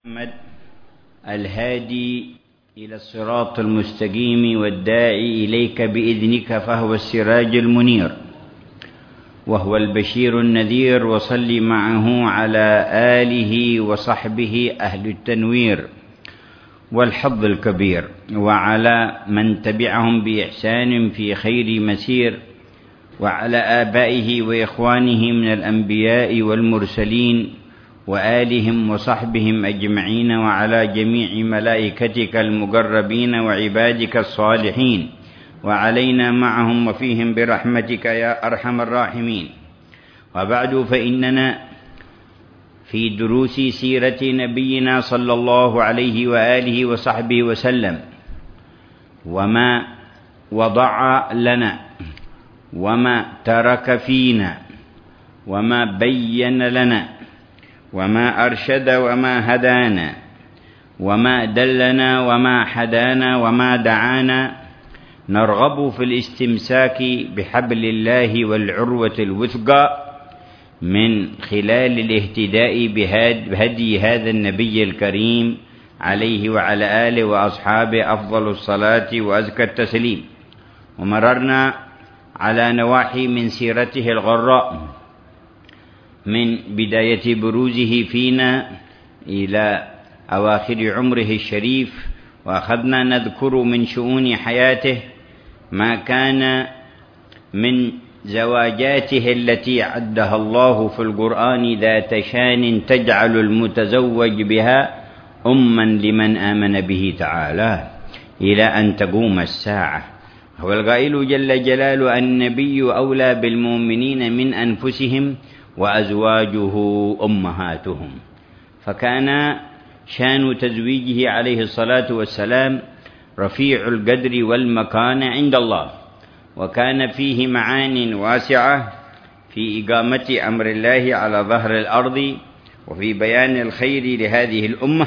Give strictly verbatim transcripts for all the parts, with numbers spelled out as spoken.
محمد الهادي إلى الصراط المستقيم والداعي إليك بإذنك، فهو السراج المنير وهو البشير النذير، وصل معه على آله وصحبه أهل التنوير والحظ الكبير، وعلى من تبعهم بإحسان في خير مسير، وعلى آبائه وإخوانه من الأنبياء والمرسلين وآلهم وصحبهم أجمعين، وعلى جميع ملائكتك المقربين وعبادك الصالحين، وعلينا معهم وفيهم برحمتك يا أرحم الراحمين. وبعد، فإننا في دروس سيرة نبينا صلى الله عليه وآله وصحبه وسلم، وما وضع لنا وما ترك فينا وما بين لنا وما أرشد وما هدانا وما دلنا وما حدانا وما دعانا، نرغب في الاستمساك بحبل الله والعروة الوثقى من خلال الاهتداء بهدي هذا النبي الكريم عليه وعلى آله وأصحابه أفضل الصلاة وأزكى التسليم. ومررنا على نواحي من سيرته الغراء، من بداية بروزه فينا إلى أواخر عمره الشريف، وأخذنا نذكر من شؤون حياته ما كان من زواجاته التي عدها الله في القرآن ذات شان تجعل المتزوج بها أما لمن آمن به تعالى إلى أن تقوم الساعة. هو القائل جل جلاله: النبي أولى بالمؤمنين من أنفسهم وأزواجه أمهاتهم. فكان شان تزويجه عليه الصلاة والسلام رفيع القدر والمكان عند الله، وكان فيه معان واسعة في إقامة أمر الله على ظهر الأرض، وفي بيان الخير لهذه الأمة.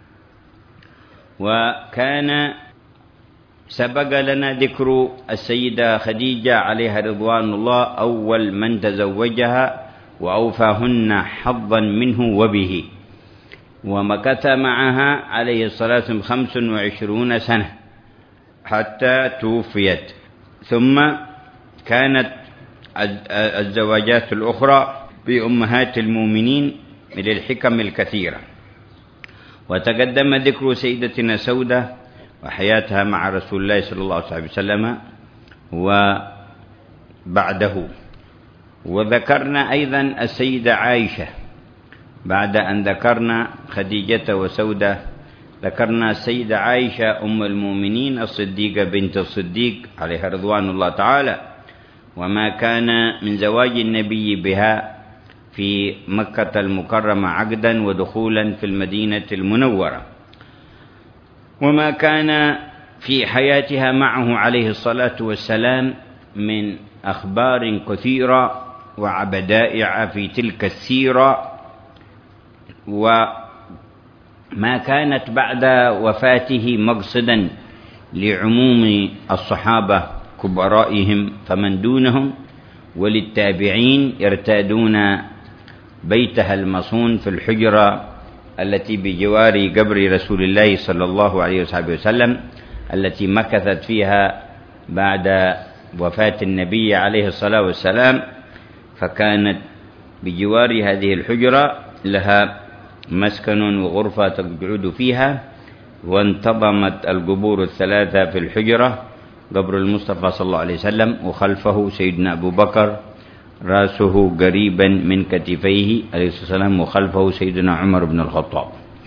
وكان سبق لنا ذكر السيدة خديجة عليها رضوان الله أول من تزوجها وأوفاهن حظا منه وبه، ومكث معها عليه الصلاة والسلام خمس وعشرون سنة حتى توفيت. ثم كانت الزواجات الأخرى بأمهات المؤمنين من الحكم الكثيرة. وتقدم ذكر سيدتنا سودة وحياتها مع رسول الله صلى الله عليه وسلم وبعده. وذكرنا أيضا السيدة عائشة بعد أن ذكرنا خديجة وسودة. ذكرنا السيدة عائشة أم المؤمنين الصديقة بنت الصديق عليها رضوان الله تعالى، وما كان من زواج النبي بها في مكة المكرمة عقدا ودخولا في المدينة المنورة، وما كان في حياتها معه عليه الصلاة والسلام من أخبار كثيرة وعبدائع في تلك السيرة، وما كانت بعد وفاته مقصدا لعموم الصحابة كبرائهم فمن دونهم، وللتابعين يرتادون بيتها المصون في الحجرة التي بجوار قبر رسول الله صلى الله عليه وسلم، التي مكثت فيها بعد وفاة النبي عليه الصلاة والسلام. فكانت بجوار هذه الحجرة لها مسكن وغرفة تقعد فيها، وانتظمت القبور الثلاثة في الحجرة: قبر المصطفى صلى الله عليه وسلم، وخلفه سيدنا أبو بكر رأسه قريبا من كتفيه عليه الصلاة والسلام، وخلفه سيدنا عمر بن الخطاب،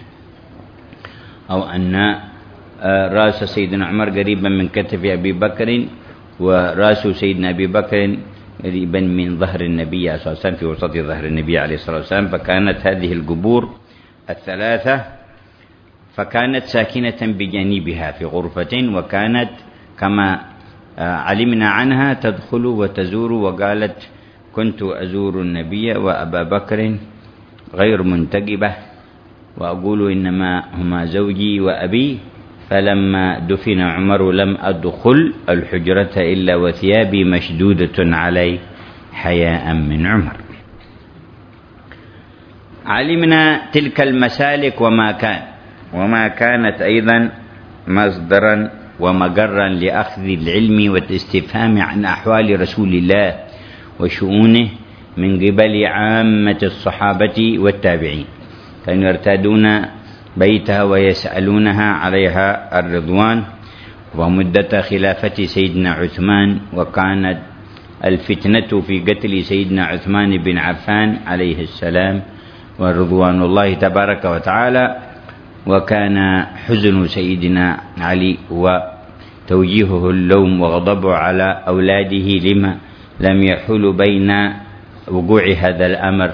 أو أن رأس سيدنا عمر قريبا من كتف أبي بكر، ورأس سيدنا أبي بكر قريبا من ظهر النبي صلى الله عليه وسلم، في وسط ظهر النبي عليه الصلاة والسلام. فكانت هذه القبور الثلاثة فكانت ساكنة بجانبها في غرفة، وكانت كما علمنا عنها تدخل وتزور، وقالت: كنت أزور النبي وأبا بكر غير منتقبة، وأقول إنما هما زوجي وأبي، فلما دفن عمر لم أدخل الحجرة إلا وثيابي مشدودة علي حياء من عمر. علمنا تلك المسالك وما كان وما كانت أيضا مصدرا ومجرا لأخذ العلم والاستفهام عن أحوال رسول الله وشؤونه من قبل عامة الصحابة والتابعين. كانوا يرتادون بيتها ويسألونها عليها الرضوان ومدة خلافة سيدنا عثمان، وكانت الفتنة في قتل سيدنا عثمان بن عفان عليه السلام ورضوان الله تبارك وتعالى، وكان حزن سيدنا علي وتوجيهه اللوم وغضبه على أولاده لما لم يحول بين وقوع هذا الأمر،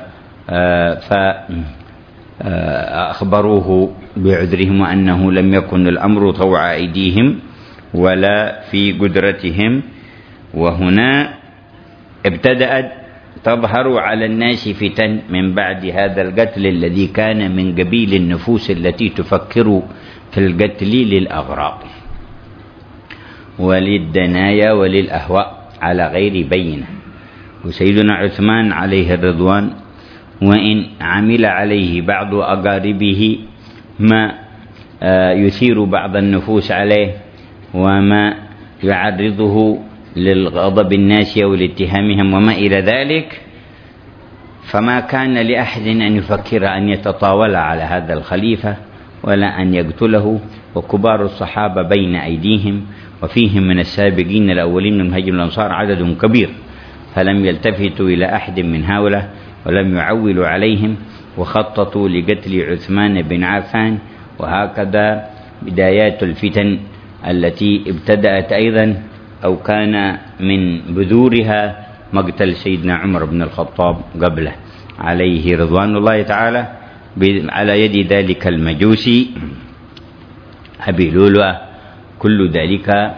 فأخبروه بعذرهم وأنه لم يكن الأمر طوع أيديهم ولا في قدرتهم. وهنا ابتدأت تظهر على الناس فتن من بعد هذا القتل الذي كان من قبيل النفوس التي تفكر في القتل للأغراض وللدنايا وللأهواء على غير بينة. وسيدنا عثمان عليه الرضوان وإن عمل عليه بعض أقاربه ما يثير بعض النفوس عليه وما يعرضه للغضب الناس ولاتهامهم وما إلى ذلك، فما كان لأحد أن يفكر أن يتطاول على هذا الخليفة ولا أن يقتله، وكبار الصحابة بين أيديهم وفيهم من السابقين الأولين من مهاجرين الأنصار عدد كبير، فلم يلتفتوا إلى أحد من هؤلاء ولم يعولوا عليهم وخططوا لقتل عثمان بن عفان. وهكذا بدايات الفتن التي ابتدأت أيضا أو كان من بذورها مقتل سيدنا عمر بن الخطاب قبله عليه رضوان الله تعالى على يد ذلك المجوسي أبي لؤلؤة. كل ذلك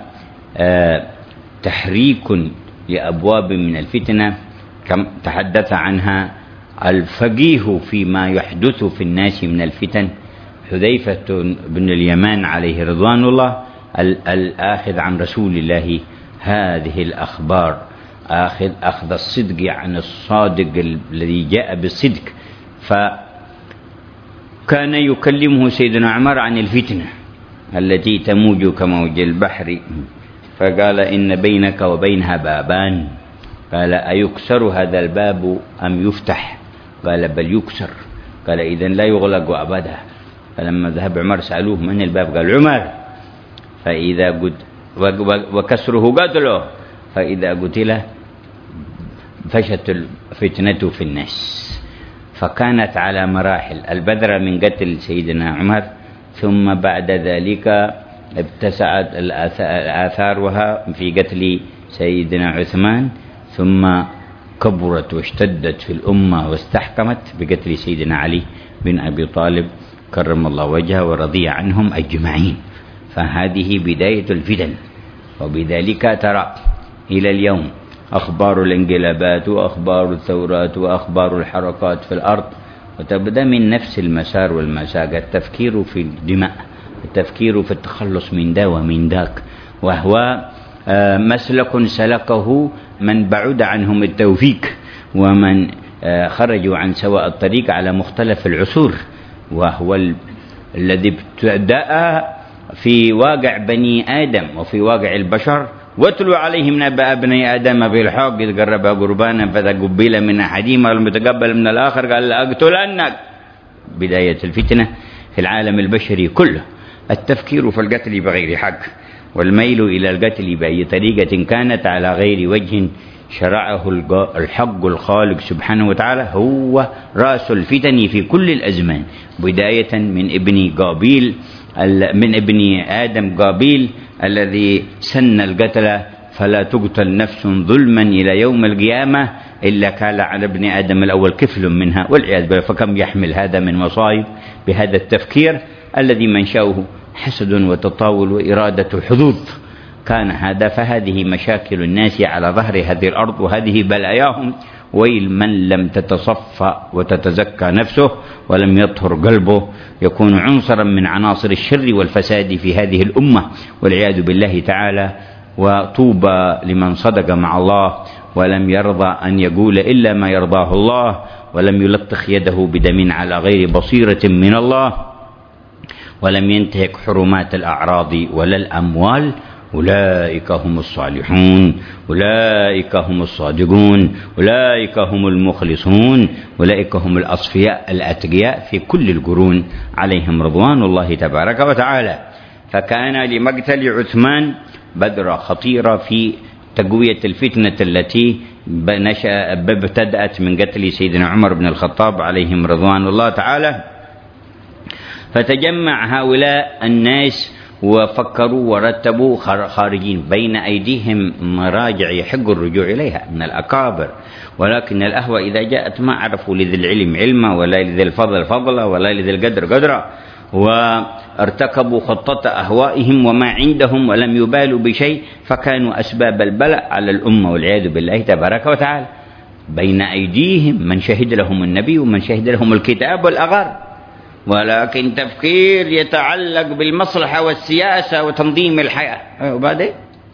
تحريك لأبواب من الفتنة كم تحدث عنها الفقيه فيما يحدث في الناس من الفتن حذيفة بن اليمان عليه رضوان الله، الآخذ عن رسول الله هذه الأخبار، أخذ أخذ الصدق عن الصادق الذي جاء بالصدق. فكان يكلمه سيدنا عمر عن الفتنة التي تموج كموج البحر، فقال إن بينك وبينها بابان، قال أيكسر هذا الباب أم يفتح؟ قال بل يكسر، قال إذن لا يغلق أبدا. فلما ذهب عمر سألوه من الباب؟ قال عمر. فإذا قد وكسره قتله، فإذا قتل فشت الفتنة في الناس. فكانت على مراحل البذرة من قتل سيدنا عمر، ثم بعد ذلك اتسعت آثارها في قتل سيدنا عثمان، ثم كبرت واشتدت في الأمة واستحكمت بقتل سيدنا علي بن أبي طالب كرم الله وجهه ورضي عنهم أجمعين. فهذه بداية الفتن. وبذلك ترى إلى اليوم أخبار الانقلابات وأخبار الثورات وأخبار الحركات في الأرض، وتبدأ من نفس المسار والمساق، التفكير في الدماء، التفكير في التخلص من دا ومن ذاك، وهو مسلك سلكه من بعد عنهم التوفيق ومن خرجوا عن سواء الطريق على مختلف العصور، وهو الذي ابتدأ في واقع بني آدم وفي واقع البشر. واتلوا عليهم نبأ ابني آدم بالحق إذ قربا قربانا فتقبل من أحدهما ولم يتقبل من الآخر قال لأقتلنك. بداية الفتنة في العالم البشري كله التفكير في القتل بغير حق، والميل إلى القتل بأي طريقة كانت على غير وجه شرعه الحق الخالق سبحانه وتعالى، هو رأس الفتن في كل الأزمان، بداية من ابن قابيل من ابن آدم قابيل الذي سن القتل فلا تقتل نفس ظلما إلى يوم القيامة إلا كان على ابن آدم الأول كفل منها والعياذ بالله. فكم يحمل هذا من مصائب بهذا التفكير الذي منشأه حسد وتطاول وإرادة حظوظ كان هذا. فهذه مشاكل الناس على ظهر هذه الأرض وهذه بلاياهم. ويل من لم تتصفى وتتزكى نفسه ولم يطهر قلبه، يكون عنصرا من عناصر الشر والفساد في هذه الأمة والعياذ بالله تعالى. وطوبى لمن صدق مع الله ولم يرضى أن يقول إلا ما يرضاه الله، ولم يلطخ يده بدم على غير بصيرة من الله، ولم ينتهك حرمات الأعراض ولا الأموال، أولئك هم الصالحون، أولئك هم الصادقون، أولئك هم المخلصون، أولئك هم الأصفياء الأتقياء في كل القرون عليهم رضوان الله تبارك وتعالى. فكان لمقتل عثمان بذرة خطيرة في تقوية الفتنة التي ابتدأت من قتل سيدنا عمر بن الخطاب عليهم رضوان الله تعالى. فتجمع هؤلاء الناس وفكروا ورتبوا خارجين، بين أيديهم مراجع يحق الرجوع إليها من الأكابر، ولكن الأهوى إذا جاءت ما عرفوا لذي العلم علما ولا لذي الفضل فضلا ولا لذي القدر قدرا، وارتكبوا خطة أهوائهم وما عندهم ولم يبالوا بشيء، فكانوا أسباب البلاء على الأمة والعياذ بالله تبارك وتعالى. بين أيديهم من شهد لهم النبي ومن شهد لهم الكتاب والأغار، ولكن تفكير يتعلق بالمصلحة والسياسة وتنظيم الحياة. وبعدين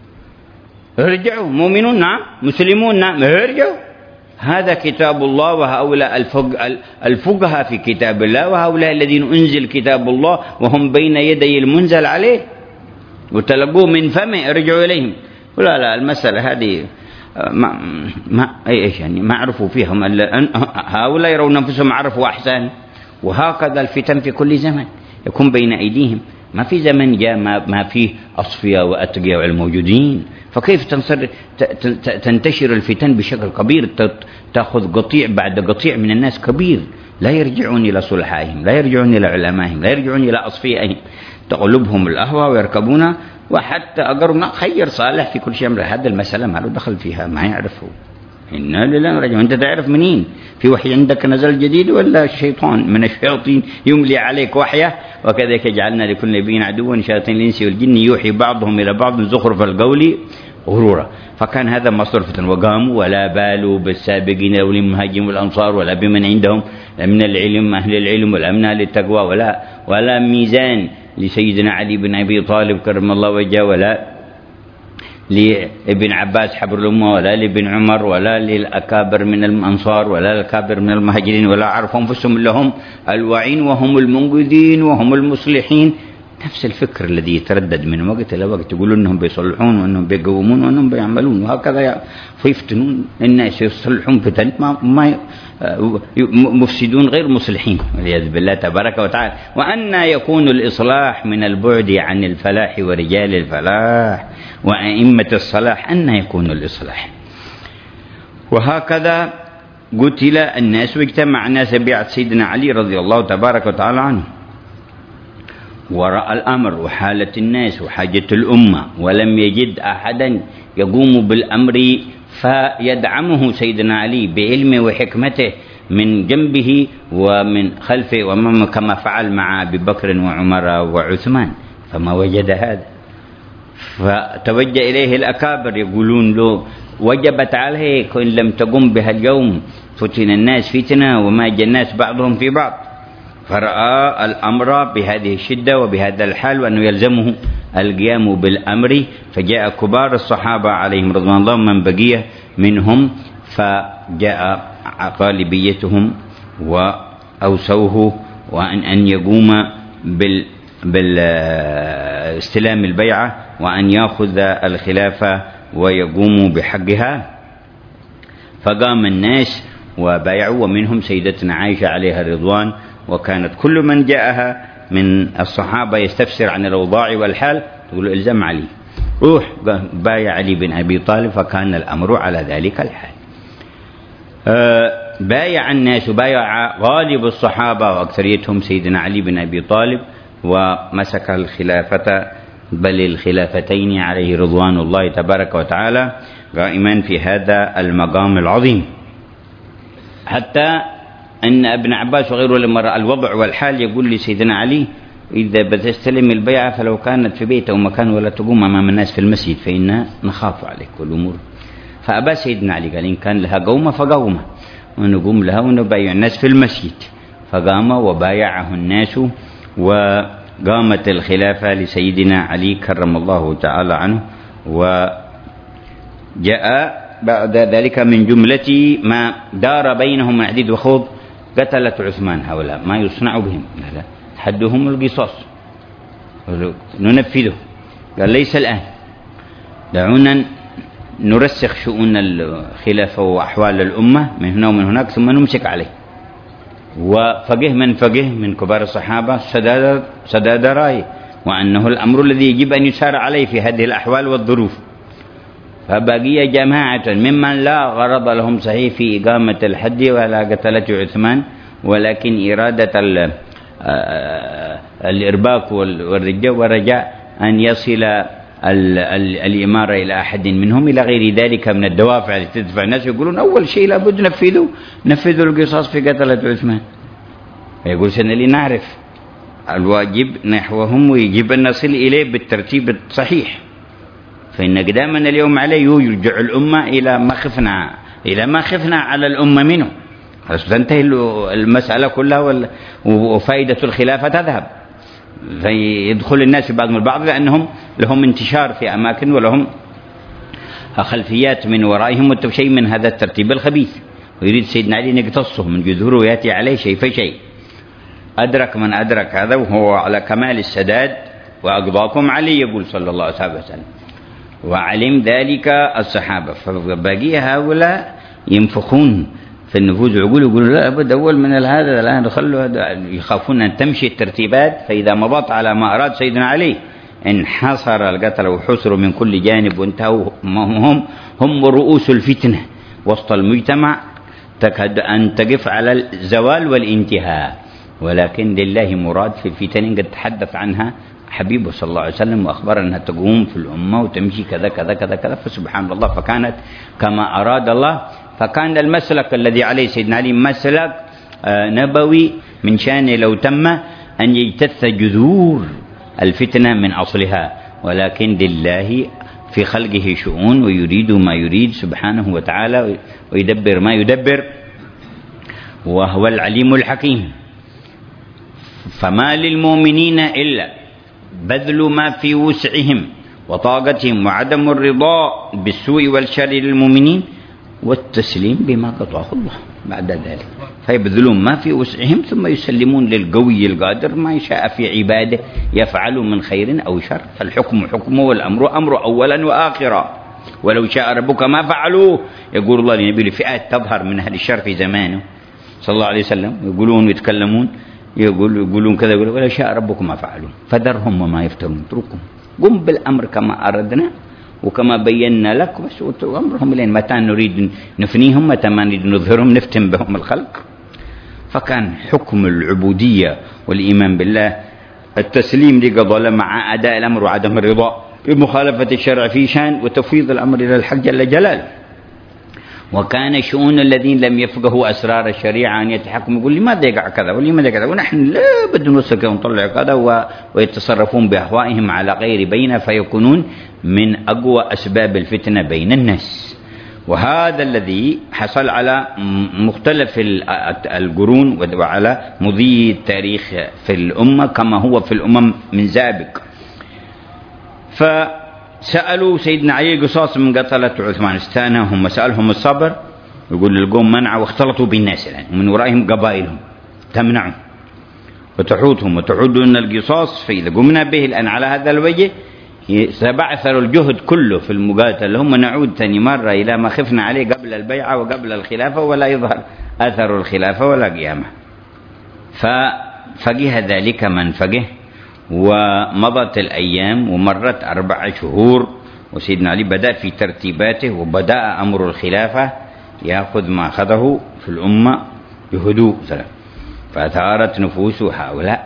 ارجعوا مؤمنون نعم، مسلمون نعم، ارجعوا، هذا كتاب الله، وهؤلاء الفقهاء في كتاب الله، وهؤلاء الذين أنزل كتاب الله وهم بين يدي المنزل عليه وتلقوه من فمه، ارجعوا إليهم. لا لا المسألة هذه ما ما ايش يعني ما عرفوا فيهم، هؤلاء يرون أنفسهم عرفوا أحسن. وهكذا الفتن في كل زمن يكون بين أيديهم، ما في زمن جاء ما, ما فيه أصفياء وأتقياء الموجودين، فكيف تنصر تنتشر الفتن بشكل كبير، تأخذ قطيع بعد قطيع من الناس كبير، لا يرجعون إلى صلحائهم، لا يرجعون إلى علمائهم، لا يرجعون إلى أصفيائهم، تغلبهم الأهوى ويركبون. وحتى أقرنا خير صالح في كل شيء، هذا المسألة ما له دخل فيها، ما يعرفه. إنا لله رجعون. أنت تعرف منين؟ في وحي عندك نزل جديد ولا الشيطان من الشياطين يملي عليك وحيه؟ وكذلك جعلنا لكل نبي عدوا شياطين الإنس والجن يوحي بعضهم إلى بعض زخرف القول غرورا. فكان هذا مصرفة، وقاموا ولا بالوا بالسابقين أولي المهاجم والأنصار ولا بمن عندهم من العلم أهل العلم ولا من أهل التقوى، ولا ولا ميزان لسيدنا علي بن أبي طالب كرم الله وجهه، ولا لابن عباس حبر الأمة، ولا لابن عمر، ولا للأكابر من الأنصار، ولا الأكابر من المهاجرين، ولا عرفوا أنفسهم لهم الواعين وهم المنقذين وهم المصلحين. نفس الفكر الذي يتردد من وقت إلى وقت، يقولون أنهم بيصلحون وأنهم بيقومون وأنهم بيعملون، وهكذا فيفتنون الناس، يصلحون فتن ما, ما مفسدون غير مصلحين والعياذ بالله تبارك وتعالى. وأن يكون الإصلاح من البعد عن الفلاح ورجال الفلاح وأئمة الصلاح، أن يكون الإصلاح. وهكذا قتل الناس واجتمع الناس بيعة سيدنا علي رضي الله تبارك وتعالى عنه، ورأى الأمر وحالة الناس وحاجة الأمة، ولم يجد أحدا يقوم بالأمر فيدعمه سيدنا علي بعلمه وحكمته من جنبه ومن خلفه، ومن كما فعل مع أبي بكر وعمر وعثمان، فما وجد هذا. فتوجه إليه الأكابر يقولون له وجبت عليك إن لم تقم بها اليوم فتن الناس فتنة وما جاء الناس بعضهم في بعض. فرأى الأمر بهذه الشدة وبهذا الحال وأنه يلزمه القيام بالأمر، فجاء كبار الصحابة عليهم رضوان الله من بقية منهم، فجاء غالبيتهم وأوسوه وأن أن يقوم بال بالاستلام البيعة وأن يأخذ الخلافة ويقوم بحقها. فقام الناس وبايعوا، ومنهم سيدتنا عائشة عليها الرضوان، وكانت كل من جاءها من الصحابة يستفسر عن الأوضاع والحال تقول له الزم علي، روح بايع علي بن أبي طالب، فكان الأمر على ذلك الحال. بايع الناس وبايع غالب الصحابة وأكثريتهم سيدنا علي بن أبي طالب، ومسك الخلافة بل الخلافتين عليه رضوان الله تبارك وتعالى قائما في هذا المقام العظيم. حتى أن ابن عباس وغيره لما رأى الوضع والحال يقول لسيدنا علي إذا بتستلم البيعة فلو كانت في بيت أو مكان ولا تقوم أمام الناس في المسجد فإنا نخاف عليك والأمور. فأبى سيدنا علي قال إن كان لها قومة فقومة ونقوم لها ونبايع الناس في المسجد، فقام وبايعه الناس وقامت الخلافة لسيدنا علي كرم الله تعالى عنه. وجاء بعد ذلك من جملة ما دار بينهم من عديد وخوض قتلة عثمان هؤلاء ما يصنع بهم؟ لا، حدهم القصاص ننفذه. قال ليس الآن، دعونا نرسخ شؤون الخلافة وأحوال الأمة من هنا ومن هناك ثم نمسك عليه. وفقه من فقه من كبار الصحابة سداد, سداد رأي وأنه الأمر الذي يجب أن يسار عليه في هذه الأحوال والظروف. فبقي جماعة ممن لا غرض لهم صحيح في إقامة الحد ولا قتلة عثمان، ولكن إرادة الإرباك والرجاء ورجاء أن يصل الإمارة إلى أحد منهم إلى غير ذلك من الدوافع التي تدفع الناس. يقولون أول شيء لابد نفذوا نفذوا القصاص في قتلة عثمان. يقول سنة لنعرف الواجب نحوهم ويجب أن نصل إليه بالترتيب الصحيح. فإن قدامنا اليوم عليه يرجع الأمة إلى ما خفنا إلى ما خفنا على الأمة منه، تنتهي المسألة كلها وفائدة الخلافة تذهب، فيدخل الناس في بعضهم البعض لأنهم لهم انتشار في أماكن ولهم خلفيات من ورائهم شيء من هذا الترتيب الخبيث. ويريد سيدنا علي أن يقتصه من جذوره ويأتي عليه شيء فشيء. أدرك من أدرك هذا وهو على كمال السداد. وأقضاكم علي يقول صلى الله عليه وسلم، وعلم ذلك الصحابة. فبقي هؤلاء ينفخون في النفوذ عقول يقولوا لا أبد أول من هذا الآن خلوا يخافون أن تمشي الترتيبات. فإذا مضت على ما أراد سيدنا علي انحصر القتل وحصروا من كل جانب وانتهوا هم هم رؤوس الفتنة وسط المجتمع تكاد أن تقف على الزوال والانتهاء. ولكن لله مراد في الفتن قد تحدث عنها حبيبه صلى الله عليه وسلم وأخبر أنها تقوم في الأمة وتمشي كذا كذا كذا كذا. فسبحان الله فكانت كما أراد الله. فكان المسلك الذي عليه سيدنا علي مسلك نبوي من شأنه لو تم أن يجتث جذور الفتنة من أصلها. ولكن لله في خلقه شؤون ويريد ما يريد سبحانه وتعالى ويدبر ما يدبر وهو العليم الحكيم. فما للمؤمنين إلا بذل ما في وسعهم وطاقتهم وعدم الرضا بالسوء والشر للمؤمنين والتسليم بما قضاه الله بعد ذلك. فيبذلون ما في وسعهم ثم يسلمون للقوي القادر ما يشاء في عباده يفعل من خير أو شر. فالحكم حكمه والأمر أمر أولا وآخرا. ولو شاء ربك ما فعلوه. يقول الله لنبي لفئات تظهر من أهل الشر في زمانه صلى الله عليه وسلم يقولون ويتكلمون يقول يقولون كذا يقولون ولا شاء ربكم ما فعلوا فذرهم وما يفترون اتركهم قم بالأمر كما أردنا وكما بينا لك بس أمرهم إلينا متى نريد نفنيهم متى ما نريد نظهرهم نفتن بهم الخلق. فكان حكم العبودية والإيمان بالله التسليم لقضاء مع أداء الأمر وعدم الرضا بمخالفة الشرع في شان وتفويض الأمر إلى الحق جل جلاله. وكان شؤون الذين لم يفقهوا أسرار الشريعة أن يتحكموا يقول لماذا يقع كذا ولماذا كذا ونحن لا بد نسلك ونطلع كذا ويتصرفون بأهوائهم على غير بينة فيكونون من أقوى أسباب الفتنة بين الناس. وهذا الذي حصل على مختلف القرون وعلى مضي التاريخ في الأمة كما هو في الأمم من سابق. فسألوا سيدنا علي القصاص من قتلة عثمان استانهم وسألهم الصبر يقول القوم منعوا واختلطوا بالناس الآن ومن ورائهم قبائلهم تمنعهم وتحوطهم وتعودون القصاص. فإذا قمنا به الآن على هذا الوجه سبعثروا الجهد كله في المقاتلة هم نعود ثاني مرة إلى ما خفنا عليه قبل البيعة وقبل الخلافة ولا يظهر أثر الخلافة ولا قيامة. ففقه ذلك من فقه. ومضت الأيام ومرت أربع شهور وسيدنا علي بدأ في ترتيباته وبدأ أمر الخلافة يأخذ ما أخذه في الأمة بهدوء. فثارت نفوس هؤلاء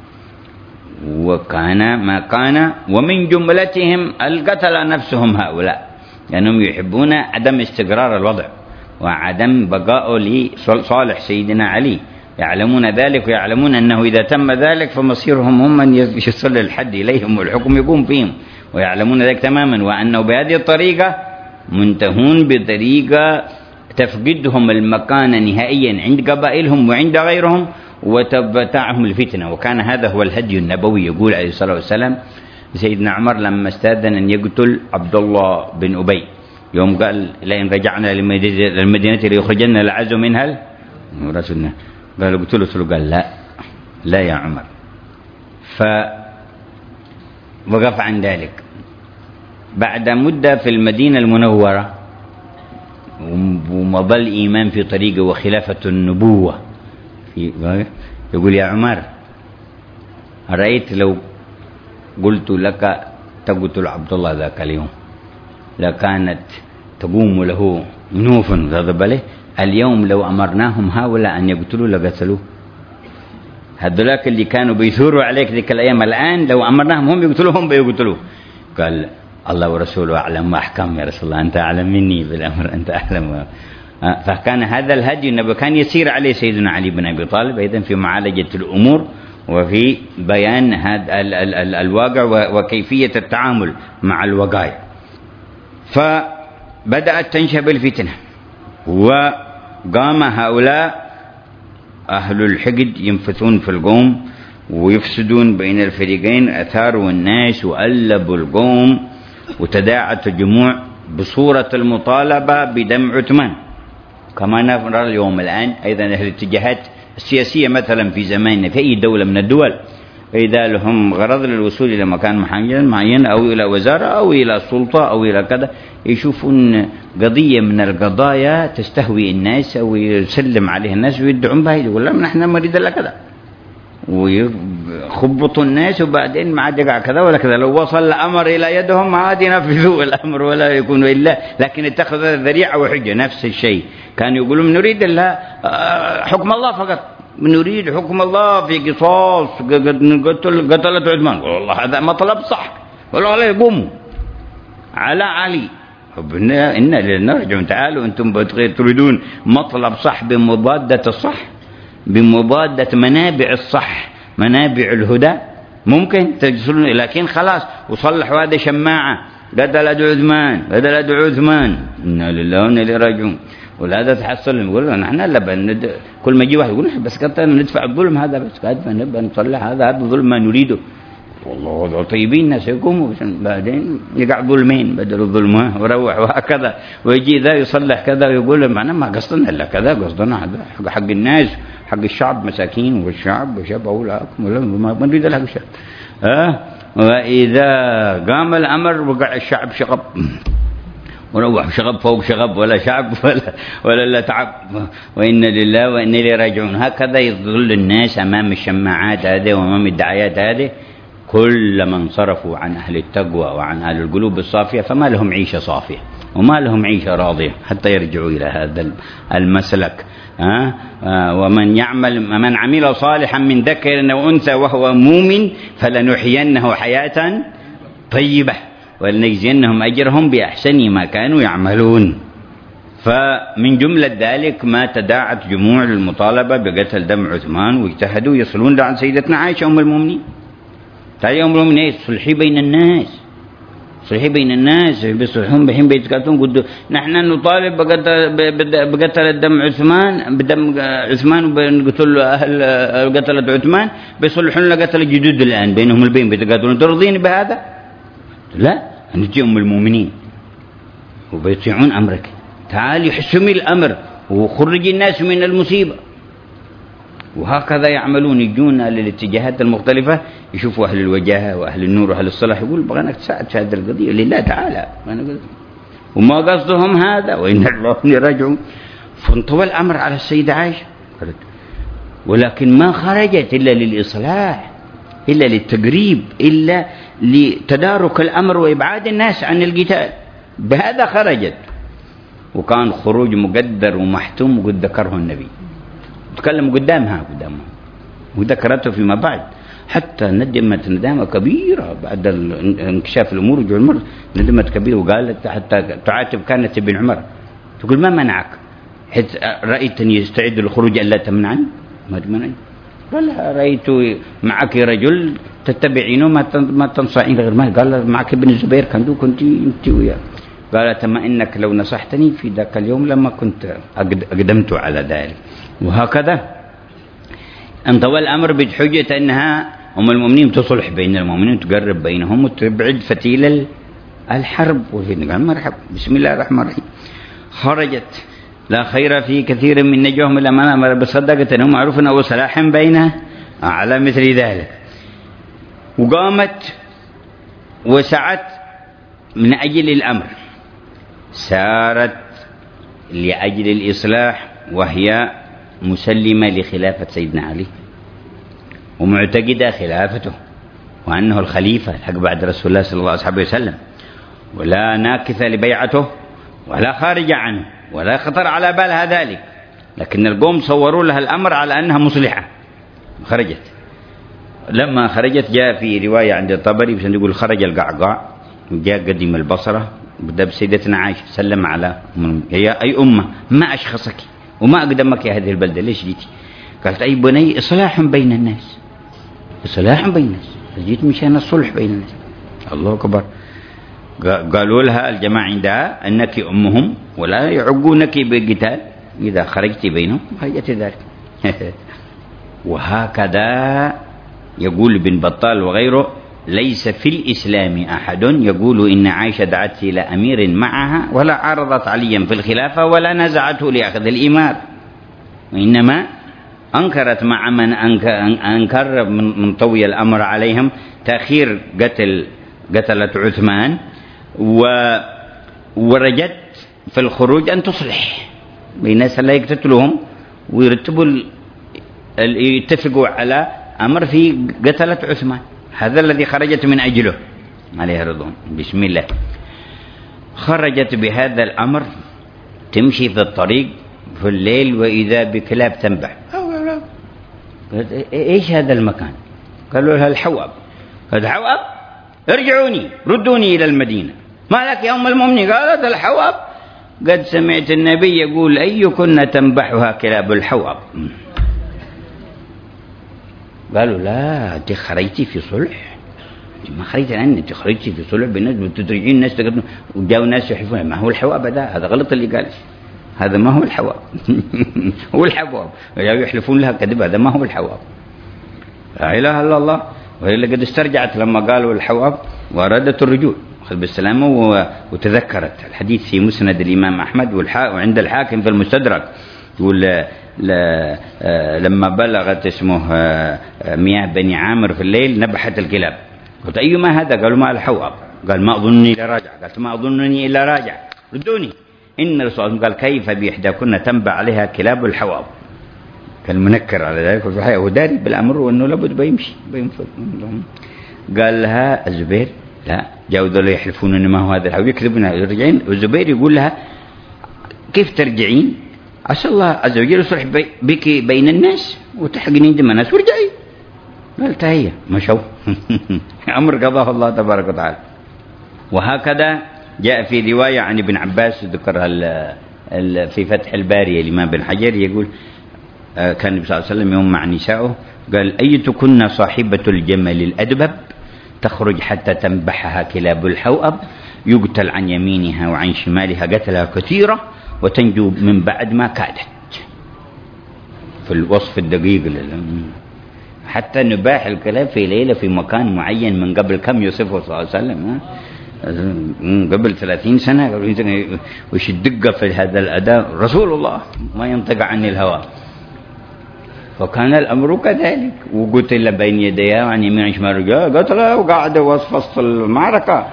وكان ما كان ومن جملتهم القتل نفسهم هؤلاء لأنهم يحبون عدم استقرار الوضع وعدم بقاء لصالح سيدنا علي. يعلمون ذلك ويعلمون أنه إذا تم ذلك فمصيرهم هم من يصل الحد إليهم والحكم يقوم فيهم ويعلمون ذلك تماما وأنه بهذه الطريقة منتهون بطريقة تفقدهم المكان نهائيا عند قبائلهم وعند غيرهم وتبتعهم الفتنة. وكان هذا هو الهدي النبوي. يقول عليه الصلاة والسلام سيدنا عمر لما استأذن أن يقتل عبد الله بن أبي يوم قال لئن رجعنا للمدينة ليخرجن الأعز منها رسولنا، قال قلت له، قال لا لا يا عمر. فوقف عن ذلك. بعد مدة في المدينة المنورة ومضى الإيمان في طريقه وخلافة النبوة، يقول يا عمر أرأيت لو قلت لك تقتل عبد الله ذاك اليوم لكانت تقوم له منوف غضب عليه، اليوم لو أمرناهم هؤلاء أن يقتلوا لقتلوه. هذولاك اللي كانوا بيثوروا عليك ذيك الأيام الآن لو أمرناهم هم يقتلوهم بيقتلوه. قال الله ورسوله أعلم ما أحكم يا رسول الله، أنت أعلم مني بالأمر، أنت أعلم. فكان هذا الهدي النبوي كان يسير عليه سيدنا علي بن أبي طالب أيضا في معالجة الأمور وفي بيان هذا ال ال ال الواقع وكيفية التعامل مع الوقائع. فبدأت تنشب الفتنة، وقام هؤلاء أهل الحقد ينفثون في القوم ويفسدون بين الفريقين، أثاروا الناس وألبوا القوم، وتداعت الجموع بصورة المطالبة بدم عثمان كما نرى اليوم الآن. أيضا أهل الاتجاهات السياسية مثلا في زماننا في أي دولة من الدول إذا لهم غرض للوصول إلى مكان معين أو إلى وزارة أو إلى سلطة أو إلى كذا، يشوفون قضية من القضايا تستهوي الناس أو يسلم عليها الناس ويدعون بها، يقول لهم نحن نريد إلا كذا، ويخبطوا الناس وبعدين ما عاد يقع كذا ولا كذا. لو وصل الأمر إلى يدهم عاد ينفذوا الأمر ولا يكونوا إلا، لكن اتخذ ذريعة وحجة. نفس الشيء كانوا يقولون نريد إلا حكم الله فقط، نريد حكم الله في قصاص قتل قتلة عثمان. والله هذا مطلب صح، والله لا يقوموا على علي إن نرجع. تعالوا أنتم تريدون مطلب صح بمضادة الصح، بمضادة منابع الصح، منابع الهدى، ممكن تجسلون، لكن خلاص وصلحوا هذه شماعة قتل عثمان قتل عثمان إنا لله وإنا إليه راجعون. ولا تحصل يقول نحن لا كل ما يجي واحد يقول بس كتر ندفع الظلم هذا، بس كذا نبقى نصلح هذا هذا الظلم ما نريده. والله طيبين ناس يقوموا بعدين يقع ظلمين بدل الظلم وروح وهكذا، ويجي ذا يصلح كذا ويقول معنا ما قصدنا الا كذا، قصدنا هذا حق الناس حق الشعب مساكين، والشعب وشاب أولاكم ولا ما نريد له شيء. ها وإذا قام الأمر وقع الشعب شغب وروح شغب فوق شغب، ولا شعب ولا ولا لا تعب، وإن لله وإن إليه راجعون. هكذا يظل الناس أمام الشماعات هذه وأمام الدعايات هذه، كلما انصرفوا عن أهل التقوى وعن أهل القلوب الصافية فما لهم عيشة صافية وما لهم عيشة راضية حتى يرجعوا إلى هذا المسلك. أه؟ أه ومن يعمل من عمل صالحا من ذكر أو أنثى وهو مؤمن فلنحيينه حياة طيبة ولنجزينهم أجرهم بأحسن ما كانوا يعملون. فمن جملة ذلك ما تداعت جموع للمطالبة بقتل دم عثمان، واجتهدوا يصلون عن سيدتنا عائشة أم المؤمنين. تعالي أم المؤمنين صلحي بين الناس، صلحي بين الناس بيصلحون بحين بيتكاتون قدوا نحن نطالب بقتل الدم عثمان بدم عثمان وبنقتل أهل قتلة عثمان، بيصلحون لقتل الجدود الآن بينهم البين بيتكاتون. ترضين بهذا؟ لا، نجي أم المؤمنين وبيطيعون أمرك. تعالي حسمي الأمر وخرجي الناس من المصيبة. وهكذا يعملون، يجون للاتجاهات المختلفة يشوفوا أهل الوجاهة وأهل النور وأهل الصلاح يقول بغناك تساعد في هذه القضية لله تعالى، وما قصدهم هذا وإن الله راجعون. فانطوى الأمر على السيدة عائشة، ولكن ما خرجت إلا للإصلاح، إلا للتقريب، إلا لتدارك الأمر وإبعاد الناس عن القتال، بهذا خرجت. وكان خروج مقدر ومحتوم وقد ذكره النبي، تكلم قدامها قدامها وذكرته فيما بعد، حتى ندمت ندامة كبيرة بعد انكشاف الأمور ورجوع المر، ندمت كبيرة وقالت حتى تعاتب كانت ابن عمر تقول ما منعك حيث رأيتني يستعد للخروج ألا تمنعني؟ ما تمنعني؟ قال رأيت معك رجل تتبعينه ما تنصحين غير ما قال معك ابن الزبير كان دو كنت انت وياه. قالت ما إنك لو نصحتني في ذاك اليوم لما كنت أقدمت على ذلك. وهكذا انطوى الأمر بحجة أنها أم المؤمنين تصلح بين المؤمنين، تقرب بينهم وتبعد فتيل الحرب قال مرحب بسم الله الرحمن الرحيم. خرجت لا خير في كثير من نجوهم إلا من أمر بصدقة أو معروف أو صلاح بينه على مثل ذلك. وقامت وسعت من أجل الأمر، سارت لأجل الإصلاح، وهي مسلمة لخلافة سيدنا علي ومعتقدة خلافته وأنه الخليفة الحق بعد رسول الله صلى الله عليه وسلم، ولا ناكثة لبيعته ولا خارج عنه ولا خطر على بالها ذلك. لكن القوم صوروا لها الأمر على أنها مصلحة. خرجت. لما خرجت جاء في رواية عند الطبري بس يقول خرج القعقاع وجاء قدم البصرة بدأ بسيدتنا عائشة سلم على هي أي أمة ما أشخصك وما أقدمك يا هذه البلدة ليش جيتي؟ قالت أي بني إصلاح بين الناس، إصلاح بين الناس، جيت مشان الصلح بين الناس. الله أكبر. قالوا لها الجماعة عندها أنك أمهم ولا يعقونك بالقتال إذا خرجت بينهم. خرجت ذلك. وهكذا يقول ابن بطال وغيره ليس في الإسلام أحد يقول إن عائشة دعت إلى أمير معها ولا عارضت عليا في الخلافة ولا نزعته لأخذ الإمار، وإنما أنكرت مع من أنكر من طوي الأمر عليهم تأخير قتل قتلة عثمان، ورجت في الخروج أن تصلح بين الناس لا يقتتلهم ويرتبوا يتفقوا على أمر في قتلة عثمان. هذا الذي خرجت من أجله عليه رضوان. بسم الله. خرجت بهذا الأمر تمشي في الطريق في الليل وإذا بكلاب تنبح. قالت إيش هذا المكان؟ قالوا لها الحواب. قالت حواب؟ ارجعوني ردوني إلى المدينة. ما لك يا أم المؤمنين؟ قالت الحواب قد سمعت النبي يقول أيكن تنبحها كلاب الحواب. قالوا لا أنت خرجتي في صلح، ما خرجتي عني، أنت خرجتي في صلح بالناس وتدرجين الناس تقدموا وجاءوا ناس يحلفون. ما هو الحواب ده؟ هذا غلط اللي قال، هذا ما هو الحواب. هو الحواب يحلفون لها كذب، هذا ما هو الحواب. لا إله إلا الله. وهي قد استرجعت لما قالوا الحواب وأرادت الرجوع خذ بالسلامة وتذكرت الحديث في مسند الإمام أحمد وعند الحاكم في المستدرك يقول لما بلغت اسمه مياه بني عامر في الليل نبحت الكلاب. قلت أيما هذا؟ قالوا ما الحواب. قال ما أظنني إلا راجع. قالت ما أظنني إلا راجع ردوني. إن الرسول قال كيف بإحداكن تنبع عليها كلاب الحواب. كان منكر على ذلك وهو داري بالأمر وأنه لابد بيمشي بينفض. قال لها الزبير لا، جاءوا ذولا يحلفون أن ما هو هذا الحواب يكذبون يرجعين. والزبير يقول لها كيف ترجعين؟ عسى الله عز وجل يصلح بك بين الناس وتحقني دم الناس وارجعي. قالت هي مشوا. أمر قضاه الله تبارك وتعالى. وهكذا جاء في رواية عن ابن عباس ذكرها في فتح الباري الإمام بن حجر يقول كان النبي صلى الله عليه وسلم يوم مع نسائه قال أيتكن صاحبة الجمل الأدبب تخرج حتى تنبحها كلاب الحوأب يقتل عن يمينها وعن شمالها قتلها كثيرة وتنجو من بعد ما كادت. في الوصف الدقيق حتى نباح الكلاب في ليلة في مكان معين من قبل كم يوصفه صلى الله عليه وسلم قبل ثلاثين سنة. وش الدقة في هذا الأداء؟ رسول الله ما ينطق عن الهوى. فكان الأمر كذلك. وقتل بين يديها عن يمين شمال قتلها وقاعدة وسط المعركة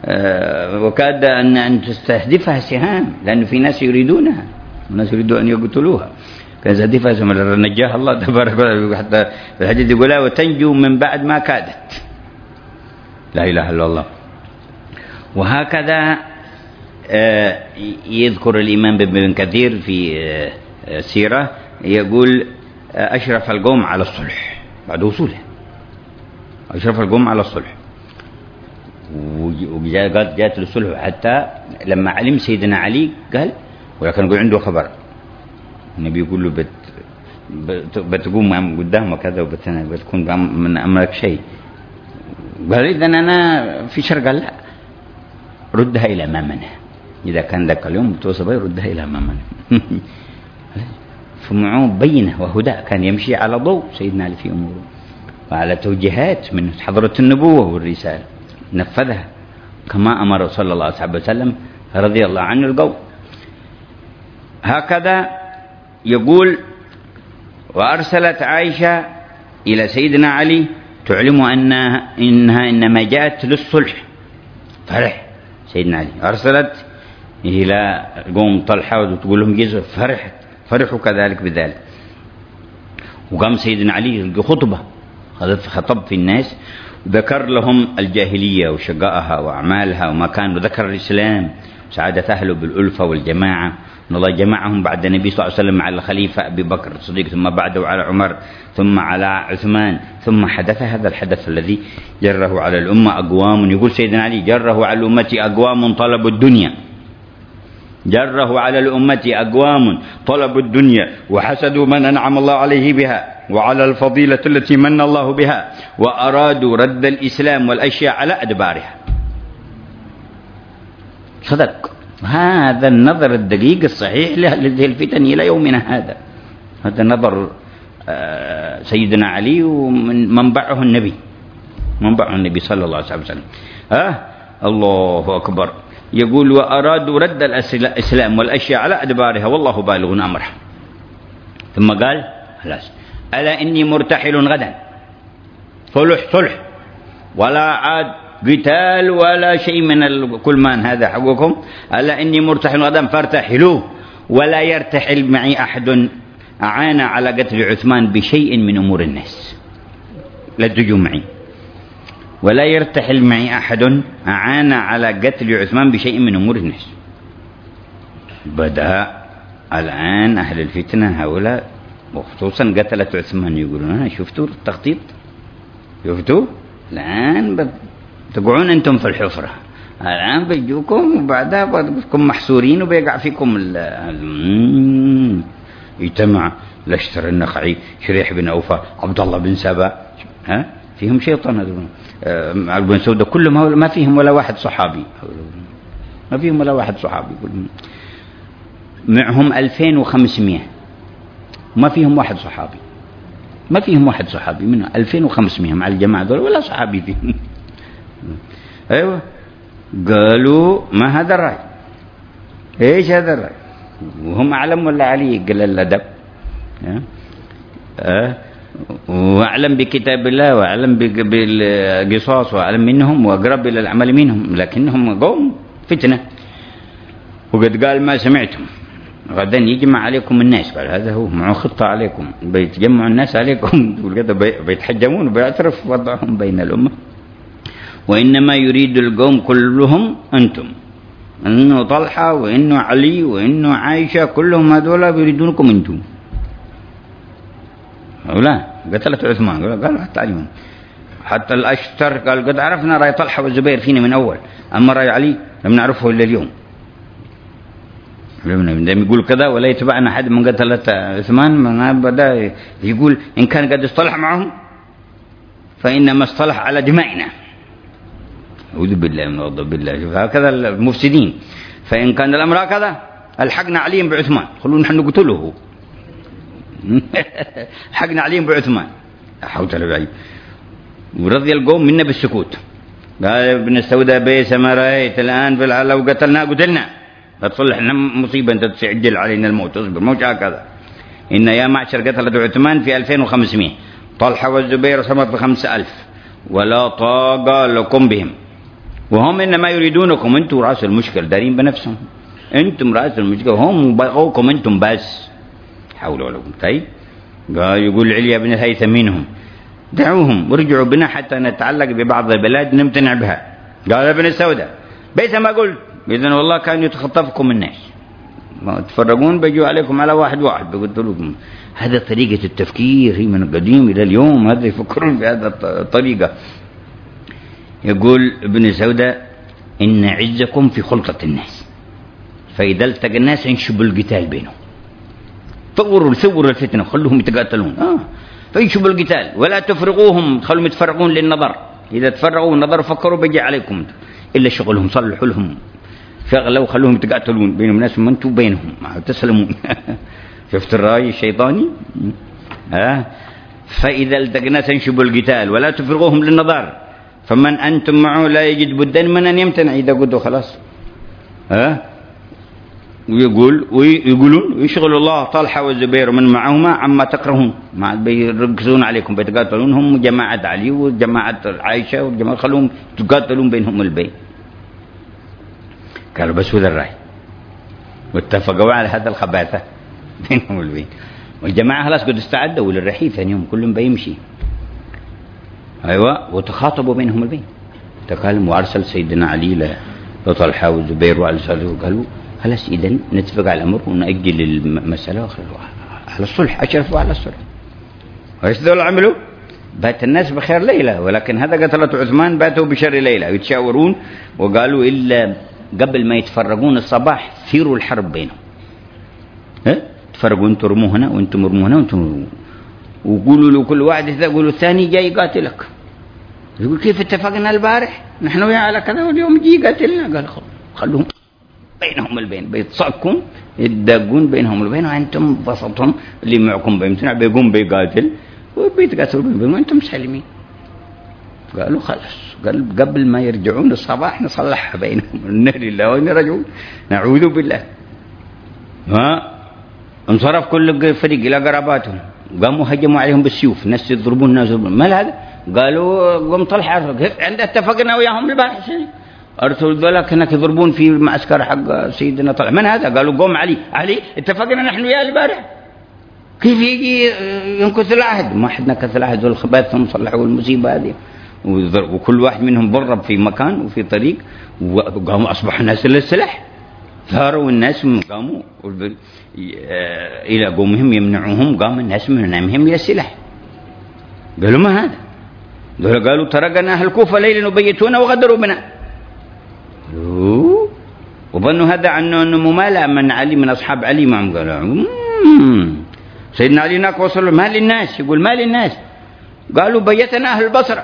وكاد أن أن تستهدفها سهام لأن في ناس يريدونها وناس يريدون أن يقتلوها. كان يستهدفها سهام نجاها الله تبارك وتعالى. حتى في الحديث يقول وتنجو من بعد ما كادت. لا إله إلا الله. وهكذا يذكر الإمام ابن كثير في سيرة يقول أشرف القوم على الصلح بعد وصوله. أشرف القوم على الصلح وجاءت جاءت للصلح حتى لما علم سيدنا علي قال ولكن يقول عنده خبر النبي يقول له بت بتقوم قدامك كذا وبتكون من أمرك شيء. قال إذا أنا في شر. قال لا ردها إلى أمامنا إذا كان ذاك اليوم توصل ردها إلى أمامنا. فمعه بينه وهدى كان يمشي على ضوء سيدنا علي في أموره وعلى توجيهات من حضرة النبوة والرسالة نفذها كما أمر صلى الله عليه وسلم رضي الله عنه القوم. هكذا يقول: وأرسلت عائشة إلى سيدنا علي تعلم أنها إنها إنما جاءت للصلح. فرح سيدنا علي، أرسلت إلى قوم طلحة وتقول لهم جزء، فرح فرحوا كذلك بذلك. وقام سيدنا علي خطبة، خطب في الناس، ذكر لهم الجاهلية وشقائها وأعمالها وما كان، وذكر الإسلام سعادة أهله بالألفة والجماعة، أن الله جمعهم بعد النبي صلى الله عليه وسلم على الخليفة أبي بكر الصديق، ثم بعده على عمر، ثم على عثمان، ثم حدث هذا الحدث الذي جره على الأمة أقوام. يقول سيدنا علي: جره على الأمة أقوام طلبوا الدنيا، جره على الأمة أقوام طلبوا الدنيا وحسدوا من أنعم الله عليه بها وعلى الفضيلة التي من الله بها، وأرادوا رد الإسلام والأشياء على أدبارها. صدق. هذا النظر الدقيق الصحيح لهذه الفتن إلى يومنا هذا. هذا نظر سيدنا علي، ومن منبعه النبي، منبعه النبي صلى الله عليه وسلم. آه الله أكبر. يقول: وأرادوا رد الإسلام والأشياء على أدبارها والله بالغ أمره. ثم قال: خلاص، ألا إني مرتحل غدا، صلح صلح ولا عاد قتال ولا شيء من كل ما هذا حقكم. ألا إني مرتحل غدا فارتحلوا ولا يرتحل معي أحد أعان على قتل عثمان بشيء من أمور الناس. لا تجوا معي، ولا يرتحل معي أحد أعان على قتل عثمان بشيء من أمور الناس. بدأ الآن أهل الفتنة هؤلاء، وخصوصا قتلة عثمان، يقولون: شفتوا التخطيط؟ شفتوا؟ الآن تقعون أنتم في الحفرة، الآن بيجوكم وبعدها بتكون محصورين وبيقع فيكم ال يجتمع لشتر النخعي، شريح بن أوفى، عبد الله بن سبا، ها فيهم شيطان هذول، عبد بن سودة، كلهم ما فيهم ولا واحد صحابي، ما فيهم ولا واحد صحابي، معهم ألفين وخمسمائة ما فيهم واحد صحابي، ما فيهم واحد صحابي منهم ألفين وخمسمائة مع الجماعة دول ولا صحابي فيهم. أيوة، قالوا: ما هذا الرأي؟ إيش هذا الرأي؟ وهم أعلم ولا علي قال الأدب، أه؟ وأعلم بكتاب الله وأعلم بالقصاص وأعلم منهم وأقرب إلى العمل منهم، لكنهم قوم فتنة. وقد قال: ما سمعتم غدا يجمع عليكم الناس، قال هذا هو معه خطة عليكم، بيتجمع الناس عليكم بيتحجمون وبيعترف وضعهم بين الأمة، وإنما يريد القوم كلهم أنتم، إنه طلحة وإنه علي وإنه عائشة، كلهم هذولا يريدونكم أنتم. لا، قتلت عثمان، قالوا حتى علي، حتى الأشتر قال: قد عرفنا رأي طلحة والزبير فينا من أول، أما رأي علي لم نعرفه إلا اليوم. لما يقول كذا ولا يتبعنا أحد من قتلت عثمان، من بدأ يقول: إن كان قد اصطلح معهم فإنما اصطلح على دمائنا. أعوذ بالله من غضب الله. هكذا المفسدين. فإن كان الأمر هكذا الحقنا عليهم بعثمان، خلونا نحن نقتله. الحقنا عليهم بعثمان، حوت العيب. ورضي القوم منا بالسكوت. قال ابن السوداء: بيس ما رأيت الآن في العالم، لو قتلنا قتلنا، لا تصلح لنا مصيبة أنت تسجل علينا الموت، اصبر، موت هكذا. إن يا معشر قتلة عثمان في ألفين وخمسمائة، طلحة والزبير صمت بخمسة ألف، ولا طاقة لكم بهم، وهم إنما يريدونكم، أنتم رأس المشكلة، دارين بنفسهم، أنتم رأس المشكلة، هم بغوكم أنتم بس، حول ولا قوة. طيب، قال يقول عليا بن الهيثم منهم: دعوهم وارجعوا بنا حتى نتعلق ببعض البلاد نمتنع بها. قال ابن السوداء: بيت ما قلت، إذن والله كان يتخطفكم الناس، ما تفرقون بيجوا عليكم على واحد واحد بيقتلوكم. هذا طريقة التفكير هي من القديم إلى اليوم، هذا يفكرون بهذا الطريقة. يقول ابن السوداء: إن عزكم في خلطة الناس، فإذا التقى الناس ينشبوا القتال بينهم، طوروا ثوروا الفتنة، خلوهم يتقاتلون، آه فينشبوا القتال، ولا تفرقوهم، خلوهم يتفرقون للنظر، إذا تفرقوا النظر فكروا بيجي عليكم، إلا شغلهم صلحوا لهم شغلوا وخلوهم يتقاتلون بينهم الناس، ما أنتم بينهم تسلمون. شفت الرأي الشيطاني؟ ها؟ فإذا التقى الناس ينشبوا القتال ولا تفرقوهم للنظر فمن أنتم معه لا يجد بدا من أن يمتنع إذا قلتوا خلاص. ها ويقول ويقولون ويشغل الله طلحة والزبير من معهما عما تكرهون، ما بيركزون عليكم بيتقاتلون هم جماعة علي وجماعة عائشة وجماعة خلوهم تقاتلون بينهم البين. قالوا بس هذا الرأي واتفقوا على هذا الخباثة بينهم البين. والجماعة خلاص قد استعدوا للرحيل ثاني يوم كلهم بيمشي. أيوة وتخاطبوا بينهم البين، تكلموا وأرسل سيدنا علي لطلحة والزبير وعلى ساله وقالوا خلاص إذن نتفق على الأمر ونأجل المسألة على الصلح، أشرفوا على الصلح. وإيش ذول عملوا؟ بات الناس بخير ليلة، ولكن هذا قتلة عثمان باتوا بشر ليلة، يتشاورون وقالوا إلا قبل ما يتفرقون الصباح ثيروا الحرب بينهم. ها؟ تفرقوا أنتم رموا هنا وأنتم رموا هنا وأنتم رموا. وقولوا له كل واحد إذا قولوا الثاني جاي يقاتلك. يقول كيف اتفقنا البارح؟ نحن وياه على كذا واليوم جي قاتلنا. قال خلوهم بينهم البين، بيتصكون يدقون بينهم البين وأنتم بسطهم اللي معكم بيمتنع بيقوم بيقاتل وبيتقاتلوا بينهم وأنتم مسلمين. قالوا خلاص، قال قبل ما يرجعون الصباح نصلحها بينهم. إنا لله وإنا راجعون، نعوذ بالله. ها انصرف كل فريق إلى قراباتهم، قاموا هجموا عليهم بالسيوف، ناس يضربون الناس يضربون. ما هذا؟ قالوا قوم طلحة عند اتفقنا وياهم البارح أرسلوا ذلك هناك يضربون في معسكر حق سيدنا طلحة. من هذا؟ قالوا قوم علي. علي اتفقنا نحن وياه البارح، كيف يجي ينكث العهد؟ ما حد نكث العهد والخباث ثم صلحوا المصيبة هذه. وكل واحد منهم ضرب في مكان وفي طريق، وقاموا أصبح الناس للسلاح، ثاروا الناس قاموا إلى قومهم يمنعوهم، قام الناس من نامهم إلى السلاح. قالوا ما هذا؟ قالوا تركنا أهل الكوفة ليلا وبيتونا وغدروا بنا. وظنوا هذا عنه أنه ممالأة من علي من أصحاب علي معهم. قالوا سيدنا علي هناك وصلوا ما للناس، يقول ما للناس. قالوا بيتنا أهل البصرة.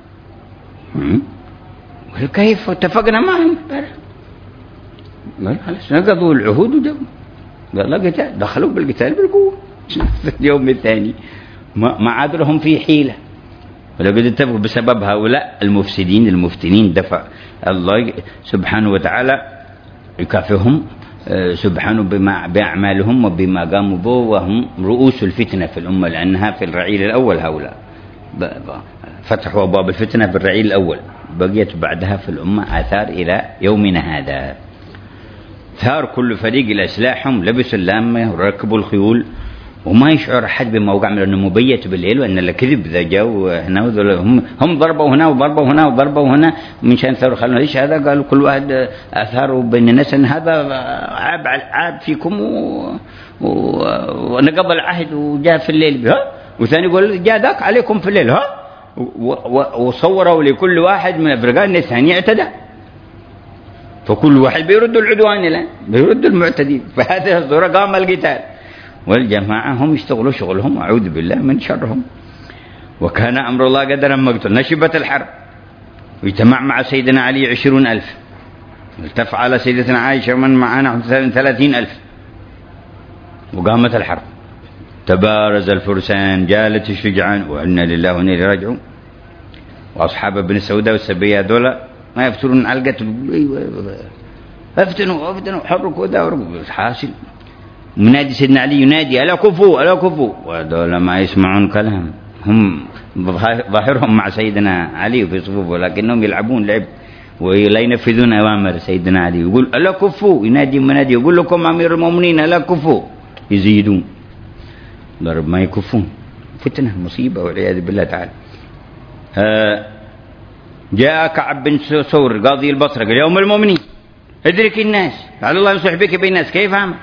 كيف اتفقنا معهم؟ قال خلاص نقضوا العهود ودم. قال لا قتال، دخلوا بالقتال بالقوة. في اليوم الثاني ما ما عاد لهم في حيلة، ولقد اتفقوا بسبب هؤلاء المفسدين المفتنين. دفع الله سبحانه وتعالى يكافئهم سبحانه بما بأعمالهم وبما قاموا به، وهم رؤوس الفتنة في الأمة، لأنها في الرعيل الأول. هؤلاء فتحوا أبواب الفتنة في الرعيل الأول، بقيت بعدها في الأمة آثار إلى يومنا هذا. ثار كل فريق إلى سلاحهم، لبسوا اللامة وركبوا الخيول، وما يشعر أحد بموقع من أنه مبيت بالليل وأن الكذب إذا جاءوا هنا هم هم ضربوا هنا وضربوا هنا وضربوا هنا من شان ثاروا. خلنا إيش هذا؟ قالوا كل واحد أثاروا بين الناس أن هذا عاب عاب فيكم ونقض العهد وجاء في الليل بها، وثاني يقول جاء ذاك عليكم في الليل. ها وصوروا لكل واحد من الفرقان الثاني اعتدى، فكل واحد بيرد العدوان الآن، بيرد المعتدين. فهذه الصورة قام القتال، والجماعة هم يشتغلوا شغلهم، أعوذ بالله من شرهم. وكان أمر الله قدرا مقدورا. نشبت الحرب، واجتمع مع سيدنا علي عشرون ألف، التفع على سيدتنا عائشة من معنا ثلاثين ألف، وقامت الحرب. تبارز الفرسان، جالت الشجعان، وإنا لله وإنا إليه راجعون. وأصحاب ابن السوداء والسبية دول ما يفترون على القتل، افتنوا افتنوا حركوا ذا ورقوا. حاصل منادي سيدنا علي ينادي ألا كفوا ألا كفوا، وهذول ما يسمعون كلام، هم ظاهرهم مع سيدنا علي في صفوف، ولكنهم يلعبون لعب ولا ينفذون أوامر سيدنا علي. يقول ألا كفوا، ينادي منادي يقول لكم أمير المؤمنين ألا كفوا، يزيدون ضرب ما يكفون. فتنة مصيبة والعياذ بالله تعالى. جاء كعب بن ثور قاضي البصرة قال يا أم المؤمنين ادرك الناس، تعالى الله يصلح بك بين الناس. كيف عمل؟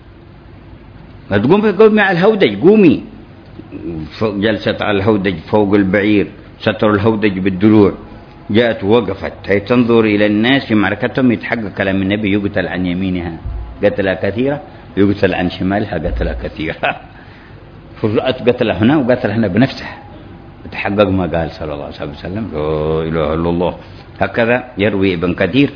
تقوم قومي على الهودج، قومي. جلست على الهودج فوق البعير، ستر الهودج بالدروع. جاءت وقفت هي تنظر إلى الناس في معركتهم، يتحقق كلام النبي يقتل عن يمينها قتلة كثيرة، يقتل عن شمالها قتلة كثيرة. فرأت قتل هنا وقتل هنا بنفسها، تحقق ما قال صلى الله عليه وسلم لا إله إلا الله. هكذا يروي ابن كثير.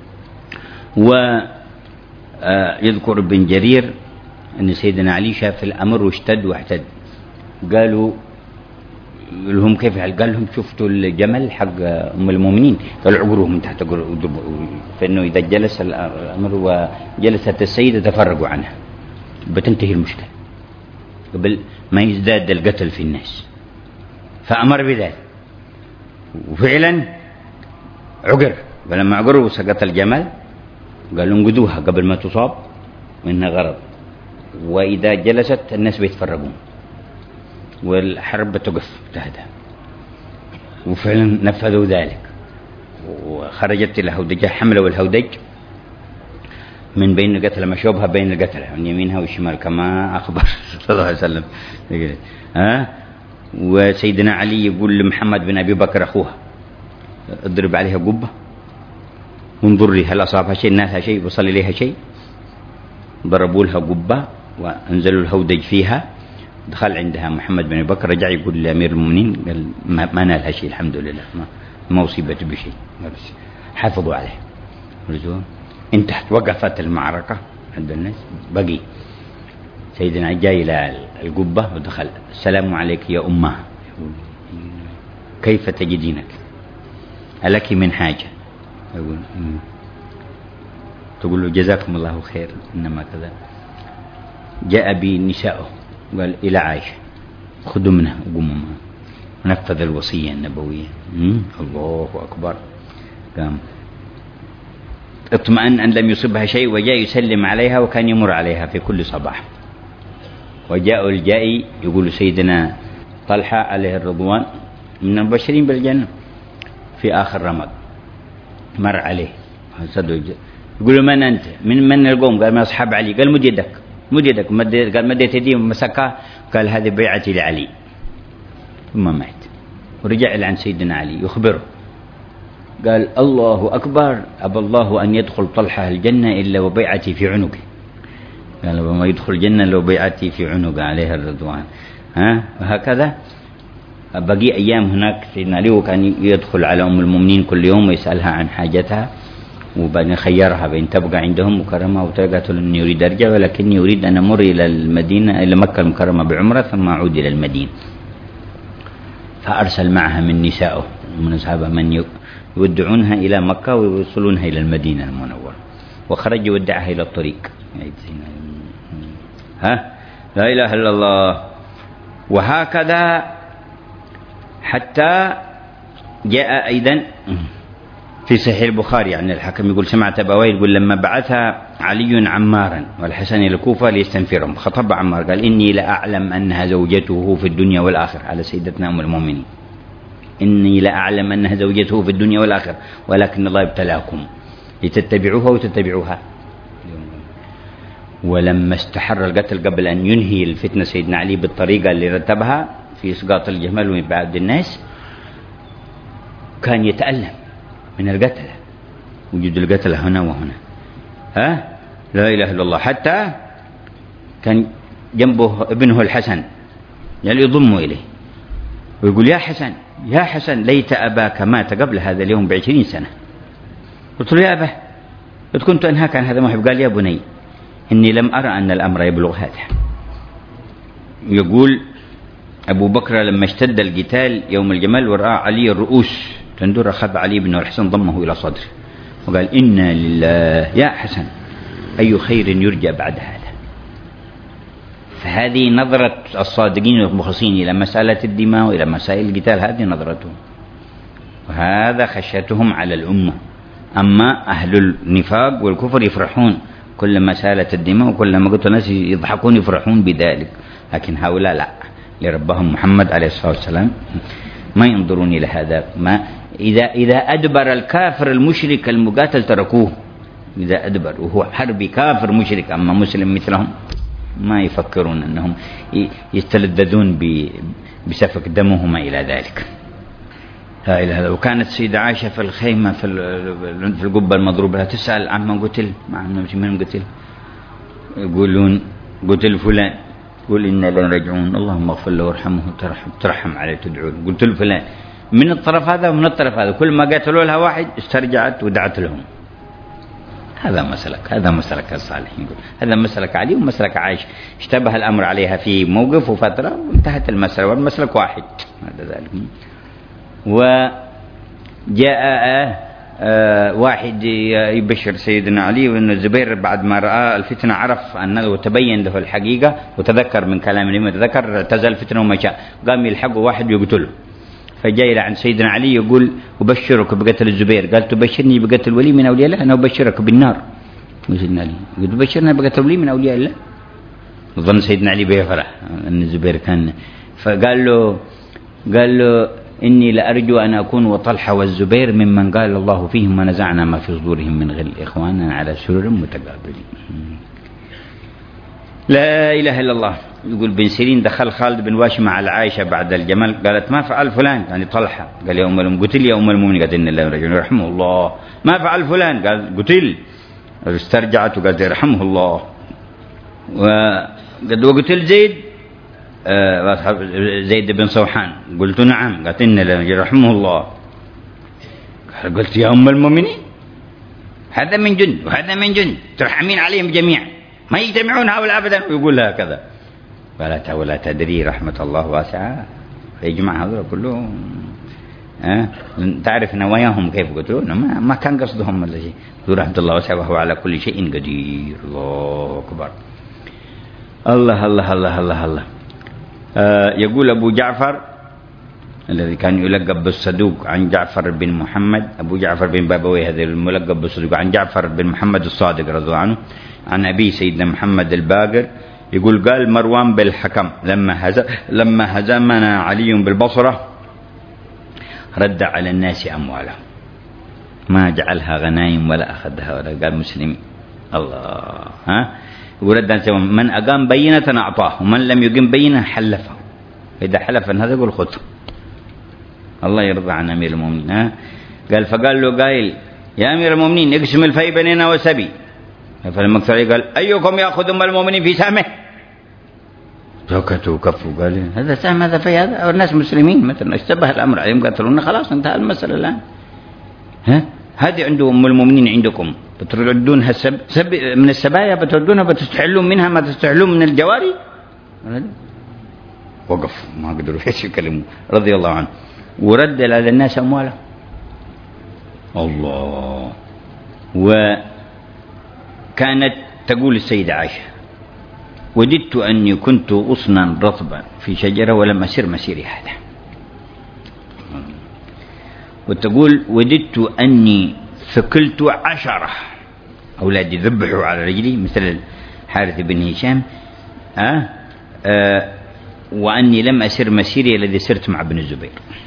ويذكر ابن جرير أن سيدنا علي شاف الأمر واشتد واحتد. قالوا لهم كيف؟ قال لهم شفتوا الجمل حق أم المؤمنين؟ قالوا عبروه من تحت، فإنه إذا جلس الأمر وجلست السيدة تفرقوا عنها بتنتهي المشكلة قبل ما يزداد القتل في الناس. فأمر بذلك وفعلا عقر. فلما عقروا سقط الجمل قالوا انقذوها قبل ما تصاب منها غرض، وإذا جلست الناس بيتفرقون والحرب بتقف تهدى. وفعلا نفذوا ذلك، وخرجت الهودجة حملوا الهودج من بين القتلى، مشوبها بين القتلى من يمينها والشمال كما أخبر صلى الله عليه وسلم. ها وسيدنا علي يقول لمحمد بن أبي بكر أخوها اضرب عليها قبة وانظر لي هل أصابها شيء، نالها شيء، وصل إليها شيء. ضربوا لها قبة وأنزلوا الهودج فيها. دخل عندها محمد بن أبي بكر، رجع يقول لأمير المؤمنين قال ما نالها شيء الحمد لله، ما أصيبت بشيء، حافظوا عليه. انتهت، وقفت المعركة عند الناس. بقي سيدنا جاي إلى القبة ودخل، السلام عليك يا أمه، كيف تجدينك؟ ألك من حاجة؟ يقول تقول له جزاكم الله خير، إنما كذا. جاء بنسائه قال إلى عائشة خذوا منها وقوموا معه، ونفذ الوصية النبوية. الله أكبر. قام اطمأن أن لم يصبها شيء، وجاء يسلم عليها، وكان يمر عليها في كل صباح. وجاء الجائي يقول سيدنا طلحة عليه الرضوان من المبشرين بالجنة، في آخر رمض مر عليه يقول له من أنت؟ من من القوم؟ قال من أصحاب علي. قال مد يدك، مد يدك. قال مديت يدي ومسكها، قال هذه بيعتي لعلي. ثم مات ورجع إلى عند سيدنا علي يخبره، قال الله أكبر، أبى الله أن يدخل طلحة الجنة إلا وبيعتي في عنقه. قال وما يدخل الجنة إلا وبيعتي في عنقه عليه الرضوان. ها وهكذا بقي أيام هناك سيدنا علي، وكان يدخل على أم المؤمنين كل يوم ويسألها عن حاجتها، وبعدين خيرها بين تبقى عندهم مكرمة وتقاتل أني يريد أرجع، ولكني يريد أن أمر إلى المدينة إلى مكة المكرمة بعمرة ثم أعود إلى المدينة. فأرسل معها من نسائه ومن أصحابه من يودعونها إلى مكة ويوصلونها إلى المدينة المنورة، وخرج يودعها إلى الطريق. ها لا إله إلا الله. وهكذا حتى جاء أيضا في صحيح البخاري يعني الحكم يقول سمعت أبوي يقول لما بعث علي عمارا والحسن إلى الكوفة ليستنفرهم، خطب عمار قال إني لأعلم أنها زوجته في الدنيا والآخرة، على سيدتنا أم المؤمنين، إني لأعلم أنها زوجته في الدنيا والآخرة ولكن الله ابتلاكم لتتبعوها وتتبعوها. ولما استحر القتل قبل أن ينهي الفتنة سيدنا علي بالطريقة اللي رتبها في إسقاط الجمل وإبعاد الناس، كان يتألم من القتل، وجود القتل هنا وهنا. ها لا إله إلا الله. حتى كان جنبه ابنه الحسن يعني يضم إليه ويقول يا حسن يا حسن ليت أباك مات قبل هذا اليوم بعشرين سنة. قلت له يا أبا قد كنت أنهاك عن هذا محب. قال يا بني إني لم أرى أن الأمر يبلغ هذا. يقول أبو بكر لما اشتد القتال يوم الجمل ورأى علي الرؤوس تندر، أخذ علي بن الحسن ضمه إلى صدره وقال إنا لله يا حسن أي خير يرجى بعد هذا. فهذه نظرة الصادقين المخلصين إلى مسألة الدماء وإلى مسائل القتال، هذه نظرتهم، وهذا خشيتهم على الأمة. أما أهل النفاق والكفر يفرحون كلما سالت الدماء وكلما قتل الناس يضحكون يفرحون بذلك، لكن هؤلاء لا، لربهم محمد عليه الصلاة والسلام ما ينظرون إلى هذا. ما إذا إذا أدبر الكافر المشرك المقاتل تركوه، إذا أدبر وهو حربي كافر مشرك، أما مسلم مثلهم ما يفكرون أنهم يستلذذون بسفك دمهم إلى ذلك. لا إله إلا الله. وكانت سيدة عائشة في الخيمة في في القبة المضروبة لها تسأل عمن قتل، مع من قتل، يقولون قتل فلان، قل إنا لنرجعون اللهم اغفر له وارحمه ترحم, ترحم عليه تدعون. قلت له فلان من الطرف هذا ومن الطرف هذا، كل ما قاتلوا لها واحد استرجعت ودعت لهم. هذا مسلك هذا مسلك الصالحين، هذا مسلك علي ومسلك عائشة، اشتبه الأمر عليها في موقف وفترة وانتهت المسألة والمسلك واحد. هذا ذلك. وجاء آه واحد يبشر سيدنا علي وأن الزبير بعد ما رأى الفتنة عرف أنه وتبين له الحقيقة وتذكر من كلام لما تذكر اعتزل الفتنة وما شاء، قام يلحقه واحد يقتله، فجاء إلى عند سيدنا علي يقول أبشرك بقتل الزبير، قال تبشرني بقتل ولي من أولياء الله؟ أنا أبشرك بالنار. سيدنا علي يقول تبشرنا بقتل ولي من أولياء الله؟ ظن سيدنا علي بيفرح أن الزبير كان، فقال له قال له إني لأرجو أن أكون وطلحة والزبير ممن قال الله فيهم ونزعنا ما في صدورهم من غل إخوانا على سرر متقابلين. لا إله إلا الله. يقول بن سيرين دخل خالد بن واشم على عائشة بعد الجمل، قالت ما فعل فلان؟ يعني طلحة. قال يا أم المؤمنين قتل يا أم المؤمنين، قالت إن الله رجل رحمه الله. ما فعل فلان؟ قال قتل. استرجعت وقالت يرحمه الله. وقد وقتل زيد آه زيد بن صوحان، قلت نعم، قالت إن الله رحمه الله. قلت يا أم المؤمنين هذا من جند وهذا من جند ترحمين عليهم جميعا، ما يجتمعون هؤلاء أبدا. ويقول لها كذا، قالت ولا تدري رحمة الله واسعة، فيجمع هذول كلهم. أه؟ تعرف نواياهم كيف قتلوا؟ ما, ما كان قصدهم ولا شيء. رحمة الله واسعة وهو على كل شيء قدير. الله أكبر. الله الله الله الله الله. أه يقول أبو جعفر الذي كان يلقب بالصدوق عن جعفر بن محمد، أبو جعفر بن بابويه هذا الملقب بالصدوق، عن جعفر بن محمد الصادق رضي الله عنه عن أبي سيدنا محمد الباقر، يقول قال مروان بالحكم لما هزم لما هزمنا علي بالبصرة رد على الناس أموالهم، ما جعلها غنايم ولا أخذها ولا قال مسلمين. الله. ها ورد من أقام بينة أعطاه ومن لم يقم بينة حلفه، إذا حلف أن هذا يقول خذه. الله يرضى عن أمير المؤمنين. ها قال فقال له قائل يا أمير المؤمنين اقسم الفي بيننا وسبي، فلما قال أيكم يأخذ أم المؤمنين في سهمه؟ سكتوا وكفوا، قال هذا سهم هذا في هذا، الناس مسلمين مثلا اشتبه الأمر عليهم قتلونا، خلاص انتهى المسألة الآن. ها هذه عنده أم المؤمنين عندكم بتردونها سب... سب... من السبايا بتردونها بتستحلون منها ما تستحلون من الجواري. وقف ما قدروا ايش يكلموا رضي الله عنه، ورد على الناس أموالهم. الله. وكانت تقول السيدة عائشة وددت أني كنت أصنا رطبا في شجرة ولم أسر مسيري هذا. وتقول وددت أني ثقلت عشرة أولادي ذبحوا على رجلي مثل الحارث بن هشام، أه؟ أه وأني لم أسر مسيري الذي سرت مع ابن الزبير.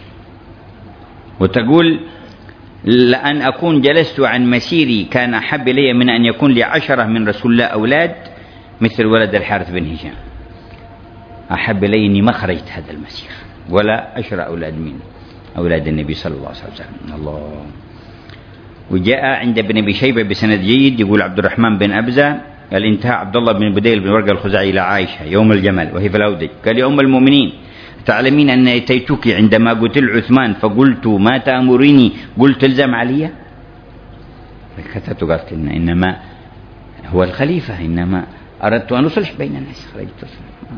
وتقول لأن أكون جلست عن مسيري كان أحب إلي من أن يكون لي عشرة من رسول الله أولاد مثل ولد الحارث بن هشام، أحب إلي أني ما خرجت هذا المسير ولا عشرة أولاد من أولاد النبي صلى الله عليه وسلم. الله. وجاء عند ابن أبي شيبة بسند جيد يقول عبد الرحمن بن أبزة قال انتهى عبد الله بن بديل بن ورقة الخزاعي إلى عائشة يوم الجمل وهي في الأودج، قال يا أم المؤمنين تعلمين أن أتيتك عندما قتل عثمان فقلت ما تأمريني؟ قلت الزم علي. كتبت قالت إن إنما هو الخليفة، إنما أردت أن أصلح بين الناس خرجت.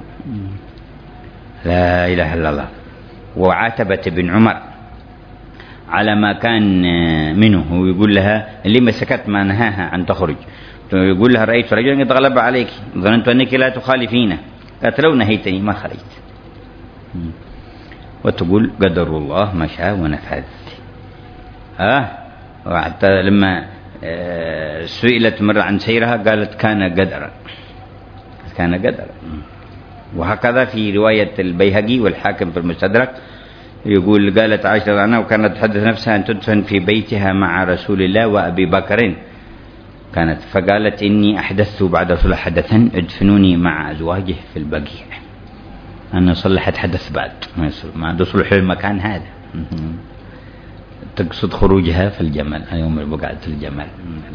لا إله إلا الله. وعاتبت ابن عمر على ما كان منه ويقول لها لما سكت ما نهاها عن تخرج، يقول لها رأيت رجلا يتغلب عليك ظننت أنك لا تخالفينه، قالت لو نهيتني ما خرجت. وتقول قدر الله ما شاء ونفذ. ها وحتى لما سئلت مرة عن سيرها قالت كان قدرا، كان قدرا. وهكذا في رواية البيهقي والحاكم في المستدرك يقول قالت عائشة عنها وكانت تحدث نفسها أن تدفن في بيتها مع رسول الله وأبي بكر كانت، فقالت إني أحدثت بعد رسول الله حدثا ادفنوني مع أزواجه في البقيع. أنا صلحت حدث بعد ما عند صلح المكان هذا. تقصد خروجها في الجمل يوم البقعة الجمل.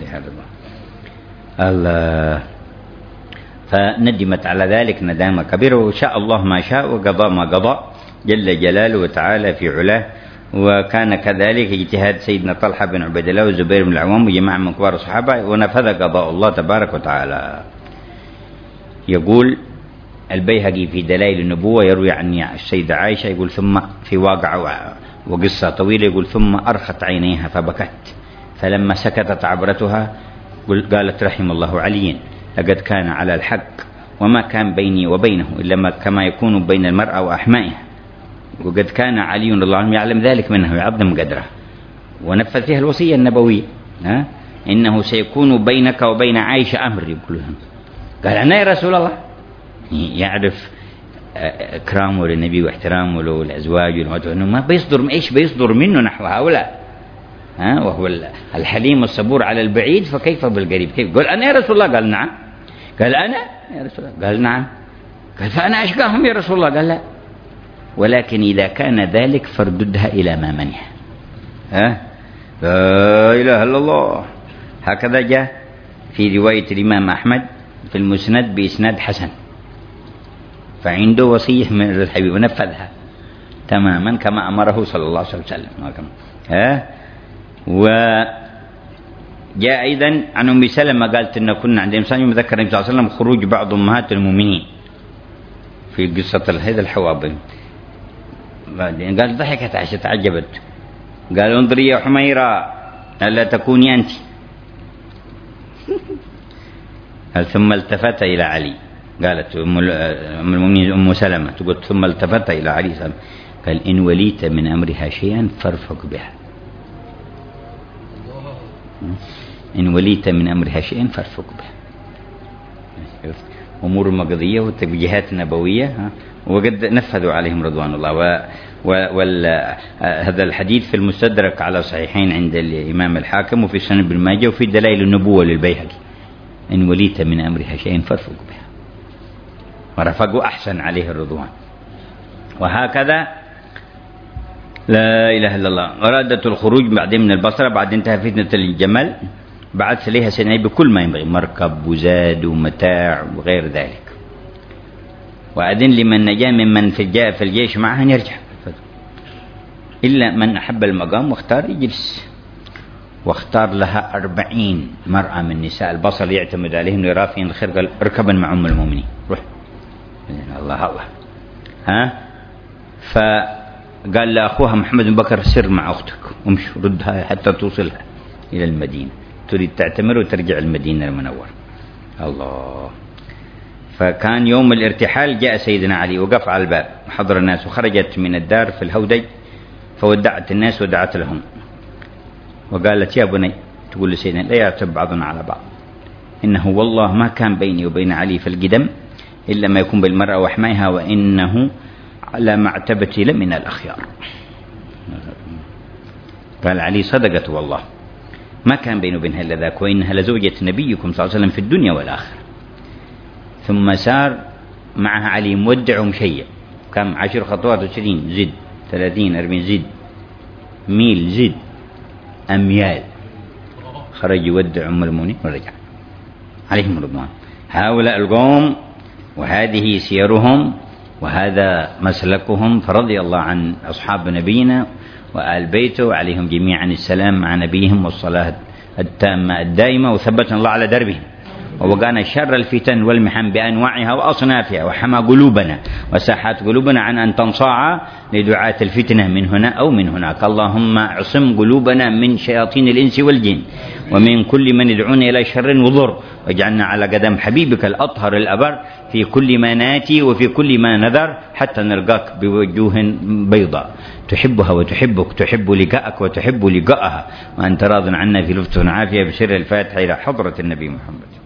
الله. فندمت على ذلك ندامة كبيرة، وشاء الله ما شاء وقضى ما قضى جل جلاله وتعالى في علاه. وكان كذلك اجتهاد سيدنا طلحة بن عبيد الله والزبير بن العوام وجماعة من كبار الصحابة، ونفذ قضاء الله تبارك وتعالى. يقول البيهقي في دلائل النبوة يروي عن السيدة عائشة يقول ثم في واقعة وقصة طويلة يقول ثم أرخت عينيها فبكت، فلما سكتت عبرتها قالت رحم الله عليا لقد كان على الحق وما كان بيني وبينه إلا كما يكون بين المرأة وأحمائها، وقد كان علي رضي الله عنه يعلم ذلك منه ويعظم قدره، ونفذ فيها الوصية النبوية ها إنه سيكون بينك وبين عائشة أمر. يقول قال أنا يا رسول الله، يعرف إكرامه للنبي واحترامه له لأزواجه وأنه ما بيصدر إيش بيصدر منه نحو هؤلاء ها وهو الحليم الصبور على البعيد، فكيف بالقريب؟ كيف قال أنا يا رسول الله؟ قال نعم. قال أنا يا رسول الله؟ قال نعم. قال فأنا أشقاهم يا رسول الله؟ قال لا، ولكن إذا كان ذلك فارددها إلى ما منها. ها لا إله إلا الله. هكذا جاء في رواية الإمام أحمد في المسند بإسناد حسن، فعنده وصية من الحبيب ونفذها تماما كما أمره صلى الله عليه وسلم. ها وجاء أيضا عن أم سلمة قالت إن كنا عند إنسان يذكر النبي صلى الله عليه وسلم خروج بعض أمهات المؤمنين في قصة هذا الحواب. بعدين قال ضحكت عائشة تعجبت، قال انظري يا حميرة ألا تكوني أنت. ثم التفت إلى علي، قالت أم المؤمنين أم سلمة تقول ثم التفت إلى علي سلم قال إن وليت من أمرها شيئا فارفق بها، إن وليت من أمرها شيئا فارفق بها. أمور مقضية وتوجيهات نبوية وقد نفذوا عليهم رضوان الله. وهذا الحديث في المستدرك على صحيحين عند الإمام الحاكم وفي سنن ابن ماجه وفي دلائل النبوة للبيهقي إن وليت من أمرها شيئا فارفق بها، ورفقوا أحسن عليه الرضوان. وهكذا لا إله إلا الله. أرادت الخروج بعدين من البصرة بعد انتهى فتنة الجمل، بعث لها سنة بكل ما ينبغي مركب وزاد ومتاع وغير ذلك، وأذن لمن نجا ممن في الجاء في الجيش معها أن يرجع إلا من أحب المقام واختار يجلس. واختار لها أربعين مرأة من نساء البصر يعتمد عليهم لرافعين الخير، قال اركبا مع أم المؤمنين روح. الله الله. ها فقال لأخوها محمد بن بكر سر مع أختك ومش ردها حتى توصلها إلى المدينة، تريد تعتمر وترجع المدينة المنورة. الله. فكان يوم الارتحال جاء سيدنا علي وقف على الباب وحضر الناس، وخرجت من الدار في الهودج فودعت الناس ودعت لهم وقالت يا بني، تقول لسيدنا لا يعتب بعضنا على بعض، إنه والله ما كان بيني وبين علي في القدم إلا ما يكون بالمرأة وحمايها، وإنه على معتبتي لمن الأخيار. قال علي صدقت والله ما كان بيني وبينها إلا ذاك، وإنها لزوجة نبيكم صلى الله عليه وسلم في الدنيا والآخرة. ثم سار معها علي مودع ومشيع، كم عشر خطوات وعشرين زد ثلاثين أربعين زد ميل زد أميال، خرج يودع أم المؤمنين ورجع عليهم رضوان. هؤلاء القوم وهذه سيرهم وهذا مسلكهم، فرضي الله عن أصحاب نبينا وآل بيته وعليهم جميعا السلام مع نبيهم والصلاة التامة الدائمة، وثبتنا الله على دربهم ووقانا شر الفتن والمحن بأنواعها وأصنافها، وحمى قلوبنا وساحات قلوبنا عن أن تنصاع لدعاة الفتنة من هنا أو من هناك. اللهم اعصم قلوبنا من شياطين الإنس والجن ومن كل من يدعون إلى شر وضر، واجعلنا على قدم حبيبك الأطهر الأبر في كل ما ناتي وفي كل ما نذر، حتى نلقاك بوجوه بيضاء تحبها وتحبك، تحب لقاءك وتحب لقاءها، وأنت راض عنا في لطف عافية. بسر الفاتحة إلى حضرة النبي محمد.